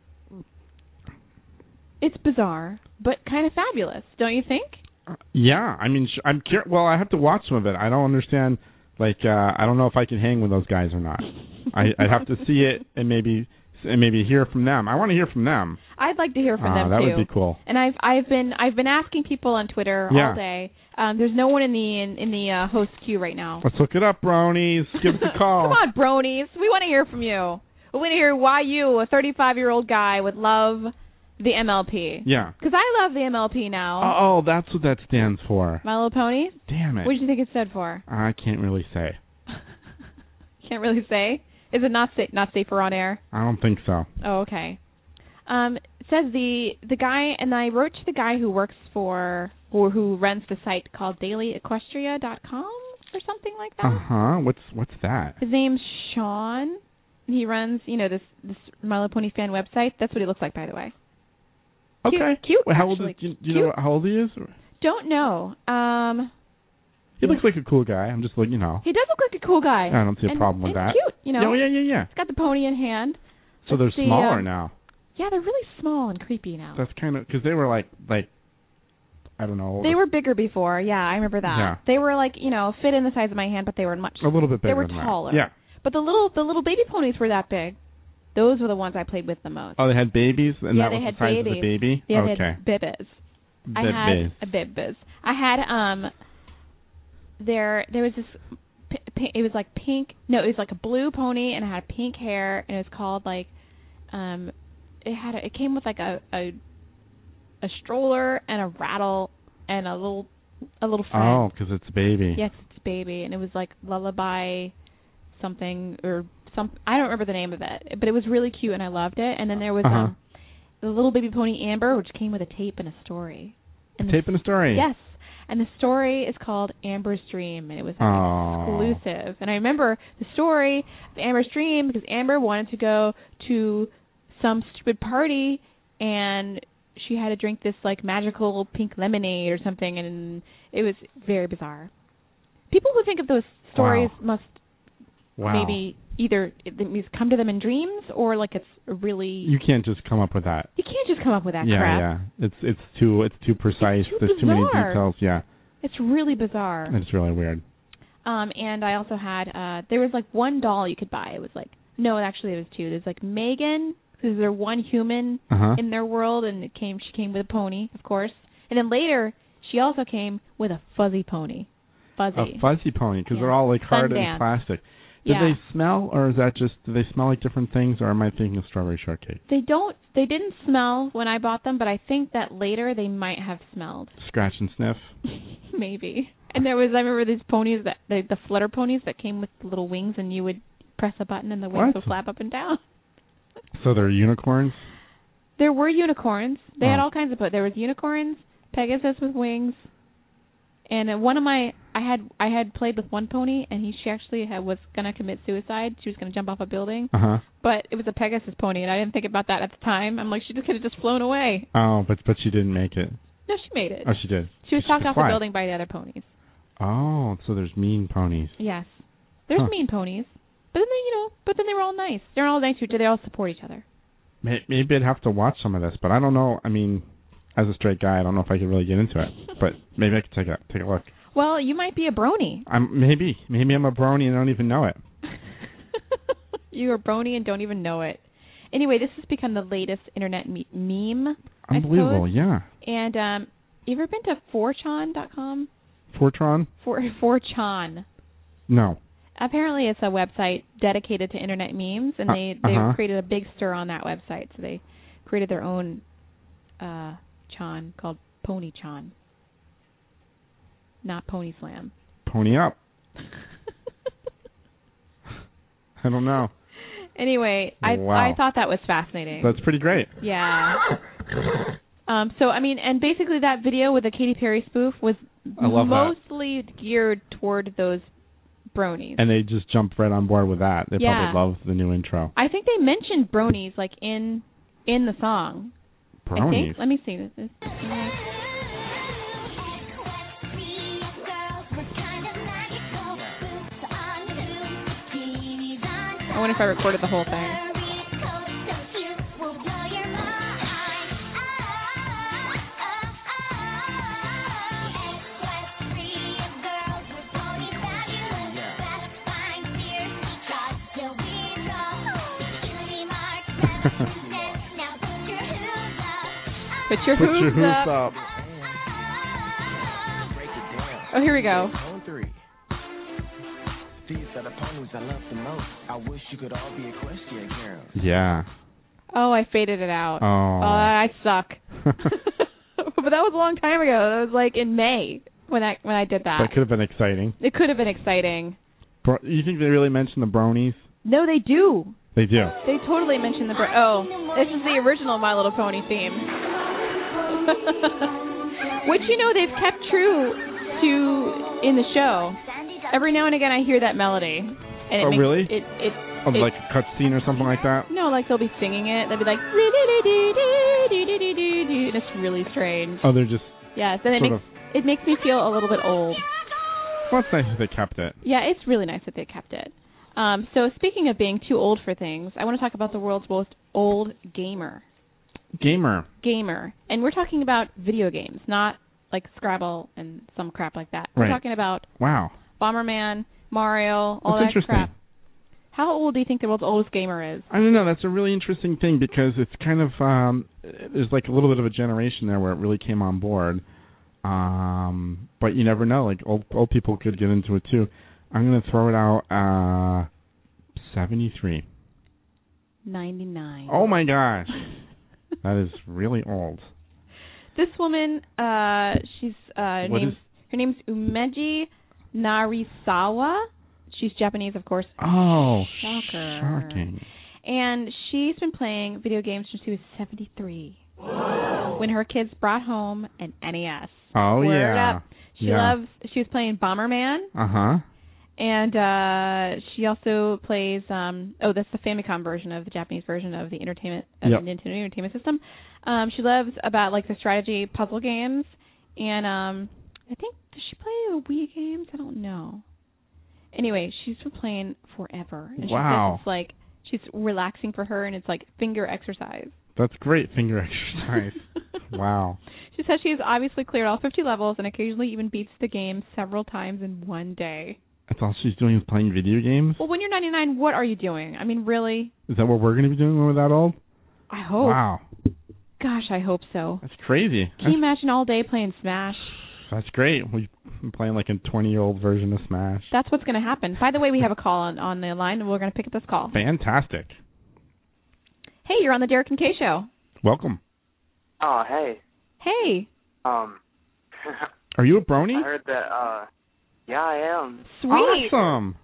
It's bizarre, but kind of fabulous, don't you think? Yeah, I mean, sh- I'm cur- well, I have to watch some of it. I don't understand, like, uh, I don't know if I can hang with those guys or not. I, I'd have to see it and maybe and maybe hear from them. I want to hear from them. I'd like to hear from uh, them that too. That would be cool. And I've I've been I've been asking people on Twitter yeah. all day. Um, there's no one in the in, in the uh, host queue right now. Let's look it up, bronies. Give us a call. Come on, bronies. We want to hear from you. We want to hear why you, a thirty-five-year-old guy, would love the M L P. Yeah. Because I love the M L P now. Oh, that's what that stands for. My Little Pony? Damn it. What did you think it stood for? I can't really say. Can't really say? Is it not safe, not safe for on air? I don't think so. Oh, okay. Um, it says the the guy, and I wrote to the guy who works for, or who runs the site called daily equestria dot com or something like that. Uh-huh. What's what's that? His name's Sean. He runs, you know, this this My Little Pony fan website. That's what he looks like, by the way. Cute, Okay. Cute. Well, how old actually. is? Do you, do you Cute. know how old he is? Don't know. Um, he looks like a cool guy. I'm just like, you know. he does look like a cool guy. I don't see a and, problem with and that. Cute, you know. Yeah, yeah, yeah, yeah. He's got the pony in hand. So Let's they're see, smaller um, now. Yeah, they're really small and creepy now. That's kind of because they were like like I don't know. They were bigger before. Yeah, I remember that. Yeah. They were like, you know, fit in the size of my hand, but they were much. A little bit bigger. They were than taller. That. Yeah. But the little the little baby ponies were that big. Those were the ones I played with the most. Oh, they had babies, and yeah, that they was had the size babies. of the baby. Yeah, okay. they had bibbies. I Bib- had biz. a bibbies. I had um. There there was this. P- p- it was like pink. No, it was like a blue pony, and it had pink hair, and it was called like, um, it had a, it came with like a, a a stroller and a rattle and a little a little friend. Oh, because it's a baby. Yes, it's baby, and it was like Lullaby something or some. I don't remember the name of it, but it was really cute, and I loved it. And then there was Uh-huh. um, the little baby pony Amber, which came with a tape and a story. And Tape the, and a story. Yes, and the story is called Amber's Dream, and it was like, Aww. exclusive. And I remember the story of Amber's Dream because Amber wanted to go to some stupid party, and she had to drink this like magical pink lemonade or something, and it was very bizarre. People who think of those stories Wow. must Wow. maybe either it means come to them in dreams or like it's really You can't just come up with that. you can't just come up with that yeah, crap. yeah. It's it's too it's too precise. It's too There's too many bizarre. details. Yeah. It's really bizarre. It's really weird. Um, and I also had uh, there was like one doll you could buy. It was like no, actually it was two. There's like Megan, because there's one human Uh-huh. in their world, and it came. She came with a pony, of course. And then later she also came with a fuzzy pony. Fuzzy. A fuzzy pony, because Yeah. they're all like hard Sundance. and plastic. Did Yeah. they smell, or is that just do they smell like different things, or am I thinking of strawberry shortcake? They don't. They didn't smell when I bought them, but I think that later they might have smelled. Scratch and sniff. Maybe. And there was I remember these ponies that the, the flutter ponies that came with little wings, and you would press a button and the wings What? would flap up and down. So they're unicorns. There were unicorns. They had Oh. all kinds of. There was unicorns, Pegasus with wings, and uh, one of my I had I had played with one pony, and he she actually had, was gonna commit suicide. She was gonna jump off a building, Uh huh. but it was a Pegasus pony, and I didn't think about that at the time. I'm like, she just could have just flown away. Oh, but but she didn't make it. No, she made it. Oh, she did. She was She talked could off fly. the building by the other ponies. Oh, so there's mean ponies. Yes, there's Huh. mean ponies, but then they, you know, but then they were all nice. They're all nice to each other. They all support each other. May- Maybe I'd have to watch some of this, but I don't know. I mean, as a straight guy, I don't know if I could really get into it. But maybe I could take a take a look. Well, you might be a brony. I'm maybe maybe I'm a brony and I don't even know it. You're a brony and don't even know it. Anyway, this has become the latest internet me- meme. I Unbelievable, suppose. yeah. And um, you ever been to four chan dot com? Fortron? For four chan. No. Apparently, it's a website dedicated to internet memes, and Uh, they they uh-huh. created a big stir on that website. So they created their own uh, chan called Pony Chan, not Pony Slam. Pony up. I don't know. Anyway, I Wow. I thought that was fascinating. That's pretty great. Yeah. Um, so, I mean, and basically that video with the Katy Perry spoof was I love that. mostly geared toward those bronies. And they just jumped right on board with that. They Yeah. probably love the new intro. I think they mentioned bronies like in in the song. I Bronies. think. Let me see. This is. I wonder if I recorded the whole thing. Put your Put hooves, your hooves up. up. Oh, here we go. Yeah. Oh, I faded it out. Oh. Uh, I suck. But that was a long time ago. That was like in May when I when I did that. That could have been exciting. It could have been exciting. Bro- you think they really mentioned the bronies? No, they do. They do. They totally mentioned the bro- oh, this is the original My Little Pony theme. Which, you know, they've kept true to in the show. Every now and again I hear that melody. And it Oh, makes, really? It, it, Of it, like a cutscene or something like that? No, like they'll be singing it. They'll be like, and it's really strange. Oh, they're just Yes, and it sort makes, of... it makes me feel a little bit old. Well, it's nice that they kept it. Yeah, it's really nice that they kept it. Um, so speaking of being too old for things, I want to talk about the world's most old gamer. Gamer. Gamer. And we're talking about video games, not like Scrabble and some crap like that. We're Right. talking about Wow. Bomberman, Mario, all That's that interesting. crap. How old do you think the world's oldest gamer is? I don't know. That's a really interesting thing because it's kind of um, there's like a little bit of a generation there where it really came on board. Um, but you never know. Like old old people could get into it too. I'm gonna throw it out. Uh, seventy-three. ninety-nine. Oh my gosh, that is really old. This woman, uh, she's uh, What named, is- her name's Umeji Narisawa. She's Japanese, of course. Oh, Shocker. shocking. And she's been playing video games since she was seventy-three. When her kids brought home an N E S. Oh Word yeah. up. She yeah. loves. She was playing Bomberman, Uh huh. and uh, she also plays. Um, oh, that's the Famicom version of the Japanese version of the entertainment of Yep. the Nintendo Entertainment System. Um, she loves about like the strategy puzzle games, and um, I think does she play the Wii games? I don't know. Anyway, she's been playing forever, and Wow. she says it's like she's relaxing for her, and it's like finger exercise. That's great finger exercise. Wow. She says she has obviously cleared all fifty levels and occasionally even beats the game several times in one day. That's all she's doing is playing video games? Well, when you're ninety-nine, what are you doing? I mean, really? Is that what we're going to be doing when we're that old? I hope. Wow. Gosh, I hope so. That's crazy. Can you imagine all day playing Smash? That's great. We're playing like a twenty-year-old version of Smash. That's what's going to happen. By the way, we have a call on, on the line, and we're going to pick up this call. Fantastic. Hey, you're on the Derek and Kay Show. Welcome. Oh, hey. Hey. Um. Are you a brony? I heard that. Uh. Yeah, I am. Sweet. Awesome.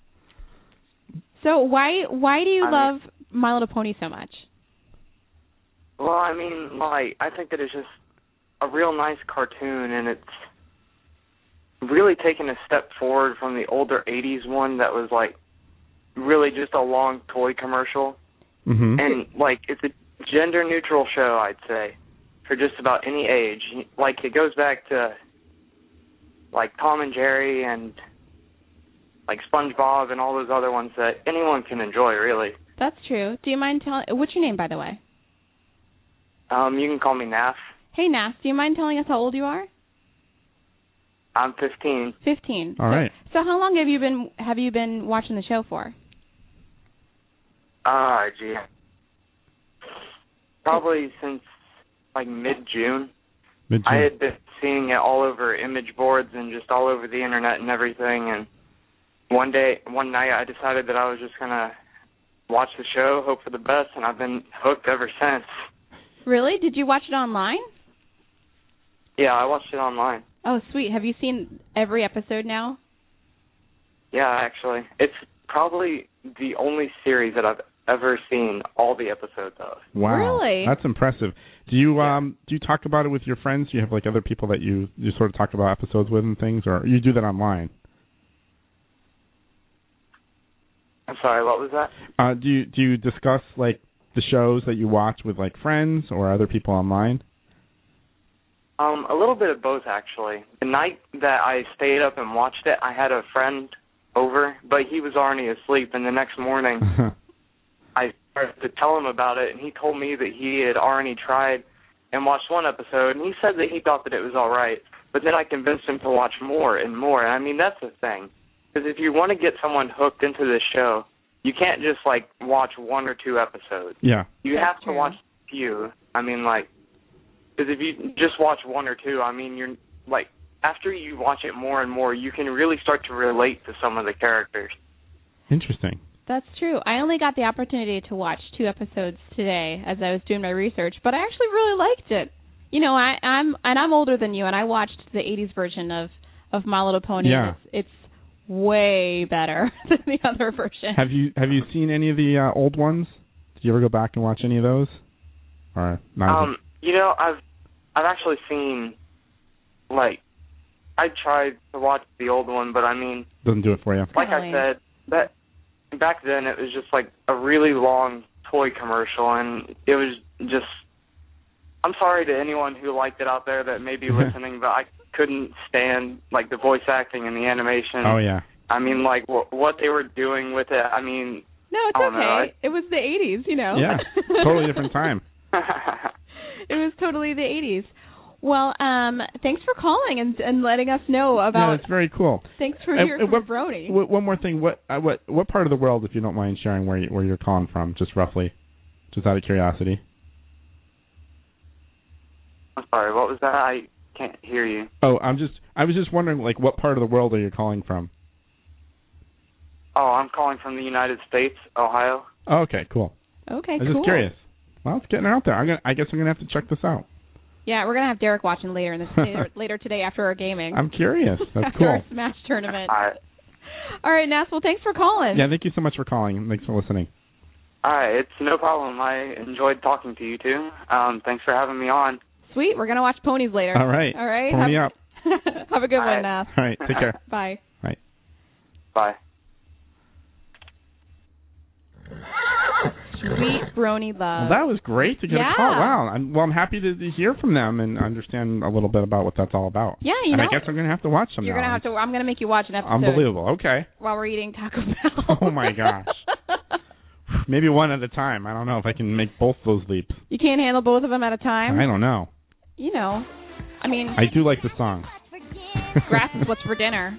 So why why do you I love My Little Pony so much? Well, I mean, like, I think that it's just a real nice cartoon, and it's really taken a step forward from the older eighties one that was, like, really just a long toy commercial. Mm-hmm. And, like, it's a gender-neutral show, I'd say, for just about any age. Like, it goes back to, like, Tom and Jerry and, like, SpongeBob and all those other ones that anyone can enjoy, really. That's true. Do you mind telling... What's your name, by the way? Um, you can call me Nath. Hey, Nas, do you mind telling us how old you are? I'm fifteen. Fifteen. All so, right. So how long have you been have you been watching the show for? Ah, uh, gee. Probably since, like, mid-June. Mid-June. I had been seeing it all over image boards and just all over the internet and everything, and one day, one night, I decided that I was just going to watch the show, hope for the best, and I've been hooked ever since. Really? Did you watch it online? Yeah, I watched it online. Oh, sweet. Have you seen every episode now? Yeah, actually. It's probably the only series that I've ever seen all the episodes of. Wow. Really? That's impressive. Do you um do you talk about it with your friends? Do you have like other people that you, you sort of talk about episodes with and things, or you do that online? I'm sorry, what was that? Uh, do you do you discuss like the shows that you watch with like friends or other people online? Um, a little bit of both, actually. The night that I stayed up and watched it, I had a friend over, but he was already asleep, and the next morning I started to tell him about it, and he told me that he had already tried and watched one episode, and he said that he thought that it was all right, but then I convinced him to watch more and more, and I mean, that's the thing, because if you want to get someone hooked into this show, you can't just, like, watch one or two episodes. Yeah. You have to watch a few. I mean, like, because if you just watch one or two, I mean, you're, like, after you watch it more and more, you can really start to relate to some of the characters. Interesting. That's true. I only got the opportunity to watch two episodes today as I was doing my research, but I actually really liked it. You know, I, I'm and I'm older than you, and I watched the eighties version of, of My Little Pony. Yeah. It's, it's way better than the other version. Have you have you seen any of the uh, old ones? Did you ever go back and watch any of those? Or not? Um, you know, I've I've actually seen, like, I tried to watch the old one, but I mean, doesn't do it for you. Like I said, that back then it was just like a really long toy commercial, and it was just. I'm sorry to anyone who liked it out there that may be listening, but I couldn't stand like the voice acting and the animation. Oh yeah. I mean, like wh- what they were doing with it. I mean. No, it's I okay. don't know, I, it was the eighties, you know. Yeah, totally different time. It was totally the eighties. Well, um, thanks for calling and and letting us know about. Yeah, it's very cool. Thanks for Uh, hearing uh, what, from Brony. what- One more thing. What uh, what what part of the world, if you don't mind sharing, where you, where you're calling from, just roughly, just out of curiosity? I'm sorry. What was that? I can't hear you. Oh, I'm just I was just wondering, like, what part of the world are you calling from? Oh, I'm calling from the United States, Ohio. Oh, okay, cool. Okay, I was cool. just curious. Well, it's getting out there. I'm gonna, I guess I'm gonna have to check this out. Yeah, we're gonna have Derek watching later in this later, later today after our gaming. I'm curious. That's after cool. our Smash tournament. All right. All right, Nas. Well, thanks for calling. Yeah, thank you so much for calling. and Thanks for listening. All right, it's no problem. I enjoyed talking to you too. Um, thanks for having me on. Sweet. We're gonna watch ponies later. All right. All right. Pony have, up. have a good All one, right. Nas. All right. Take care. Bye. Bye. Bye. Sweet Brony love. Well, that was great to get yeah. a call. Wow. I'm, well, I'm happy to, to hear from them and understand a little bit about what that's all about. Yeah, you and know. I guess I'm going to have to watch them You're now. gonna have to. I'm gonna make you watch an episode. Unbelievable. Okay. While we're eating Taco Bell. Oh my gosh. Maybe one at a time. I don't know if I can make both those leaps. You can't handle both of them at a time. I don't know. You know, I mean. I do like the song. Grass is what's for dinner.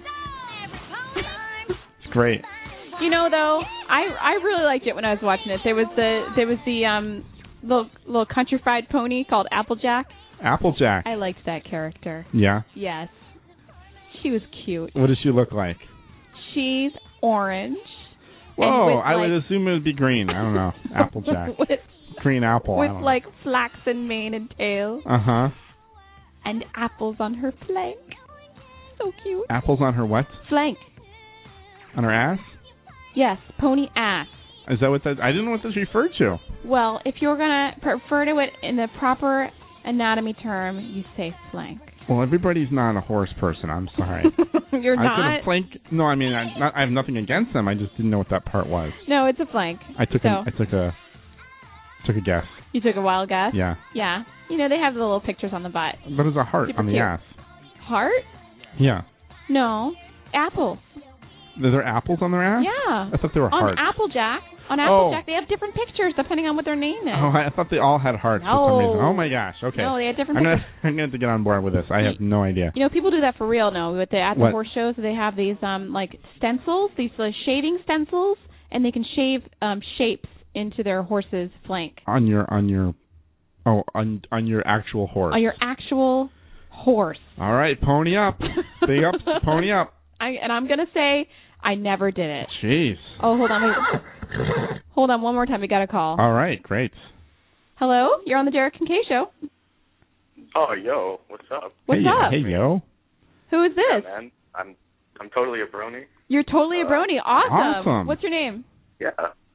It's great. You know, though, I I really liked it when I was watching it. There was the there was the um little little countrified pony called Applejack. Applejack. I liked that character. Yeah. Yes, she was cute. What does she look like? She's orange. Whoa, with, I like, would assume it would be green. I don't know. Applejack. with, green apple. With I don't know. like flaxen mane and tail. Uh huh. And apples on her flank. So cute. Apples on her what? Flank. On her ass? Yes, pony ass. Is that what that? I didn't know what this referred to. Well, if you're gonna refer to it in the proper anatomy term, you say flank. Well, everybody's not a horse person. I'm sorry. You're I not. said a flank. No, I mean I, not, I have nothing against them. I just didn't know what that part was. No, it's a flank. I took so. a I took a took a guess. You took a wild guess. Yeah. Yeah. You know they have the little pictures on the butt. But it's a heart Super on the cute. ass. Heart? Yeah. No. Apples. Are there apples on their ass? Yeah. I thought they were on hearts. Applejack. On Oh. Applejack, they have different pictures depending on what their name is. Oh, I thought they all had hearts for some No. reason. Oh my gosh. Okay. No, they had different I'm gonna, pictures. I'm gonna have to get on board with this. I have no idea. You know, people do that for real now. With the, at the What? horse shows, they have these um like stencils, these uh, shaving stencils, and they can shave um shapes into their horse's flank. On your on your oh on on your actual horse. On your actual horse. All right, pony up. Big up, pony up. I and I'm gonna say I never did it. Jeez. Oh, hold on, wait. Hold on, one more time. We got a call. All right, great. Hello, you're on the Derek and Kay Show. Oh, yo, what's up? What's hey, up? Hey, yo. Who is Yeah, this? man, I'm I'm totally a brony. You're totally a Uh, brony. Awesome. awesome. What's your name? Yeah.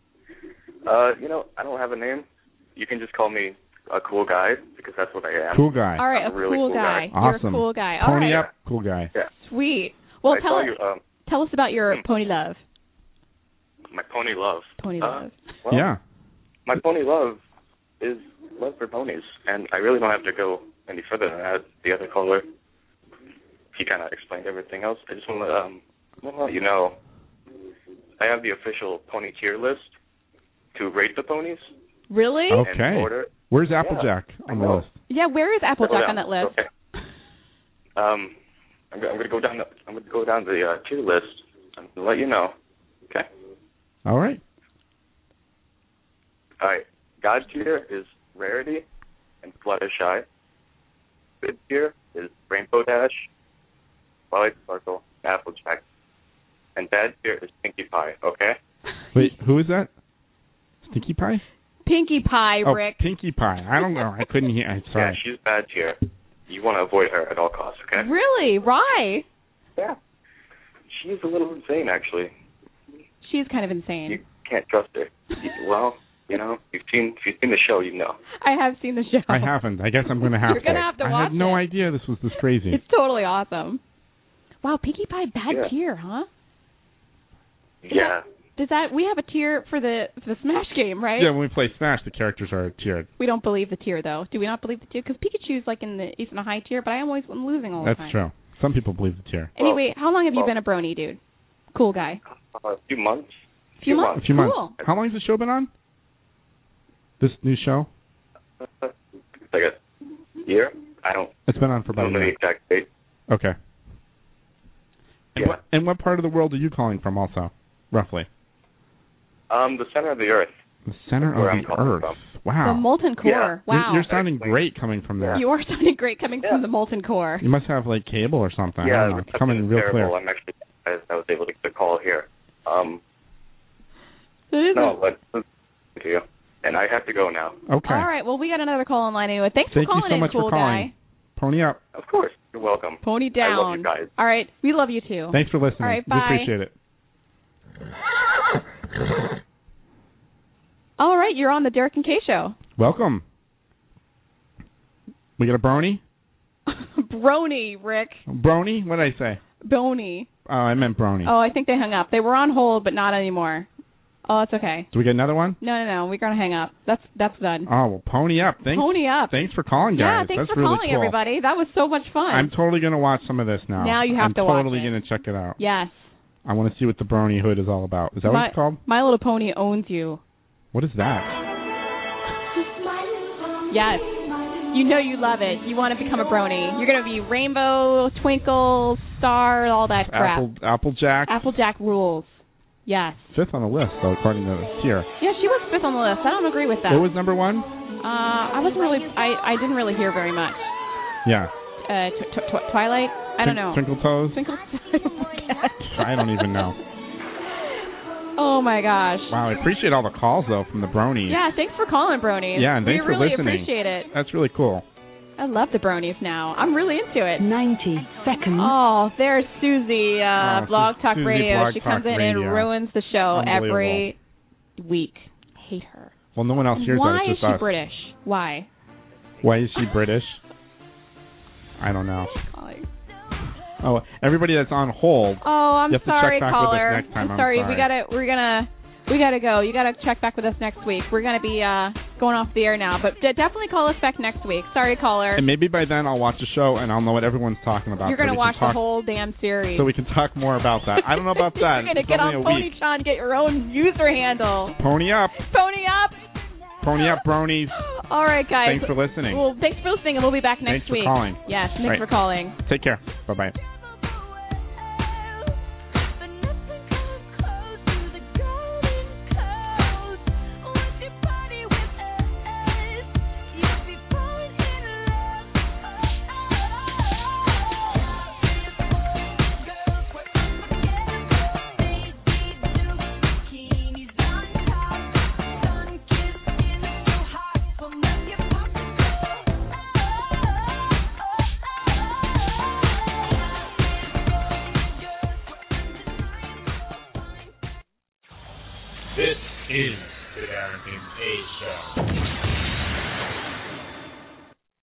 Uh, you know, I don't have a name. You can just call me a cool guy because that's what I am. Cool guy. All right, I'm a a really cool cool guy. guy. You're Awesome. a cool guy. All Pony right. up, cool guy. Yeah. Sweet. Well, I tell saw us you. Um, tell us about your hmm. pony love. my pony love. Pony uh, love. Well, yeah. My pony love is love for ponies, and I really don't have to go any further than that. The other caller, he kind of explained everything else. I just want to um, want to let you know, I have the official pony tier list to rate the ponies. Really? Okay. Order. Where's Applejack yeah, on the list? Yeah, where is Applejack oh, on that list? Okay. Um, I'm, I'm going to go down. The, I'm going to go down the uh, tier list and let you know. Okay. All right. All right. God tier is Rarity and Fluttershy. Good tier is Rainbow Dash, Twilight Sparkle, and Applejack. And bad tier is Pinkie Pie. Okay. Wait, who is that? Stinky Pie? Pinkie Pie, oh, Rick. Pinkie Pie. I don't know. I couldn't hear. I'm sorry. Yeah, she's bad tier. You want to avoid her at all costs, okay? Really? Why? Yeah. She's a little insane, actually. She's kind of insane. You can't trust her. Well, you know, you've seen if you've seen the show, you know. I have seen the show. I haven't. I guess I'm going to have You're to. You're going to have to I watch had no it. idea this was this crazy. It's totally awesome. Wow, Pinkie Pie bad Yeah. tier, huh? Yeah. Does that we have a tier for the for the Smash game, right? Yeah, when we play Smash, the characters are tiered. We don't believe the tier though. Do we not believe the tier? Because Pikachu's like in the he's in a high tier, but I am always I'm losing all the That's time. true. Some people believe the tier. Anyway, how long have you well, been a brony, dude? Cool guy. Uh, a few months. A few months. A few cool. months. How long has the show been on? This new show? Like a year. I don't. It's been on for about I a don't know the year. exact date. Okay. And, Yeah. what, and what part of the world are you calling from, also, roughly? Um, the center of the Earth. The center Where of I'm the calling Earth. from. Wow. The molten core. Yeah. Wow. You're, you're sounding great coming from there. You are sounding great coming Yeah. from the molten core. You must have like cable or something. Yeah, I don't know. It's coming real terrible. clear. I'm actually I, I was able to get the call here. Um, It is no, but thank you. And I have to go now. Okay. All right. Well, we got another call online anyway. Thanks Thank for calling you so in, much cool for calling. guy. Pony up. Of course. You're welcome. Pony down. I love you guys. All right. We love you too. Thanks for listening. All right. We Bye. appreciate it. All right. You're on the Derek and Kay Show. Welcome. We got a brony? Brony, Rick. Brony? What did I say? Boney. Oh, I meant brony. Oh, I think they hung up. They were on hold, but not anymore. Oh, that's okay. Do we get another one? No, no, no. We're gonna hang up. That's that's done. Oh, well, pony up. Thanks. Pony up. Thanks for calling, guys. Yeah, thanks That's for really calling, cool. everybody. That was so much fun. I'm totally going to watch some of this now. Now you have I'm to watch totally it. going to check it out. Yes. I want to see what the brony hood is all about. Is that My, what it's called? My Little Pony owns you. What is that? Yes. You know you love it. You want to become a brony. You're going to be rainbow, twinkle, star, all that crap. Apple Applejack. Applejack rules. Yes. Fifth on the list, though, according to the tier. Yeah, she was fifth on the list. I don't agree with that. What was number one? Uh, I wasn't really. I, I didn't really hear very much. Yeah. Uh, t- t- t- Twilight. I don't know. Twinkle Toes. Twinkle. I don't even know. Oh my gosh. Wow, I appreciate all the calls though from the bronies. Yeah, thanks for calling, bronies. Yeah, and thanks we for really listening. appreciate it. That's really cool. I love the bronies now. I'm really into it. ninety seconds. Oh, there's Susie, uh, Oh, Blog Talk Susie, Radio. Blog she Talk comes in Radio. and ruins the show every Unbelievable. week. I hate her. Well, no one else hears Why that. It's is just she us. British? Why? Why is she British? I don't know. Oh, everybody that's on hold. Oh, I'm you have to sorry, check back caller. with us next time. I'm sorry. I'm We sorry. gotta. We're gonna. We gotta go. You gotta check back with us next week. We're gonna be uh, going off the air now, but d- definitely call us back next week. Sorry, caller. And maybe by then I'll watch the show and I'll know what everyone's talking about. You're so gonna we watch can talk, the whole damn series. So we can talk more about that. I don't know about that. You're gonna It's get only on a Pony week. Chan, get your own user handle. Pony up. Pony up. Pony up, bronies. All right, guys. Thanks for listening. Well, thanks for listening, and we'll be back next Thanks for week. calling. Yes, thanks Right. for calling. Take care. Bye-bye. This is the Derek and Kay Show.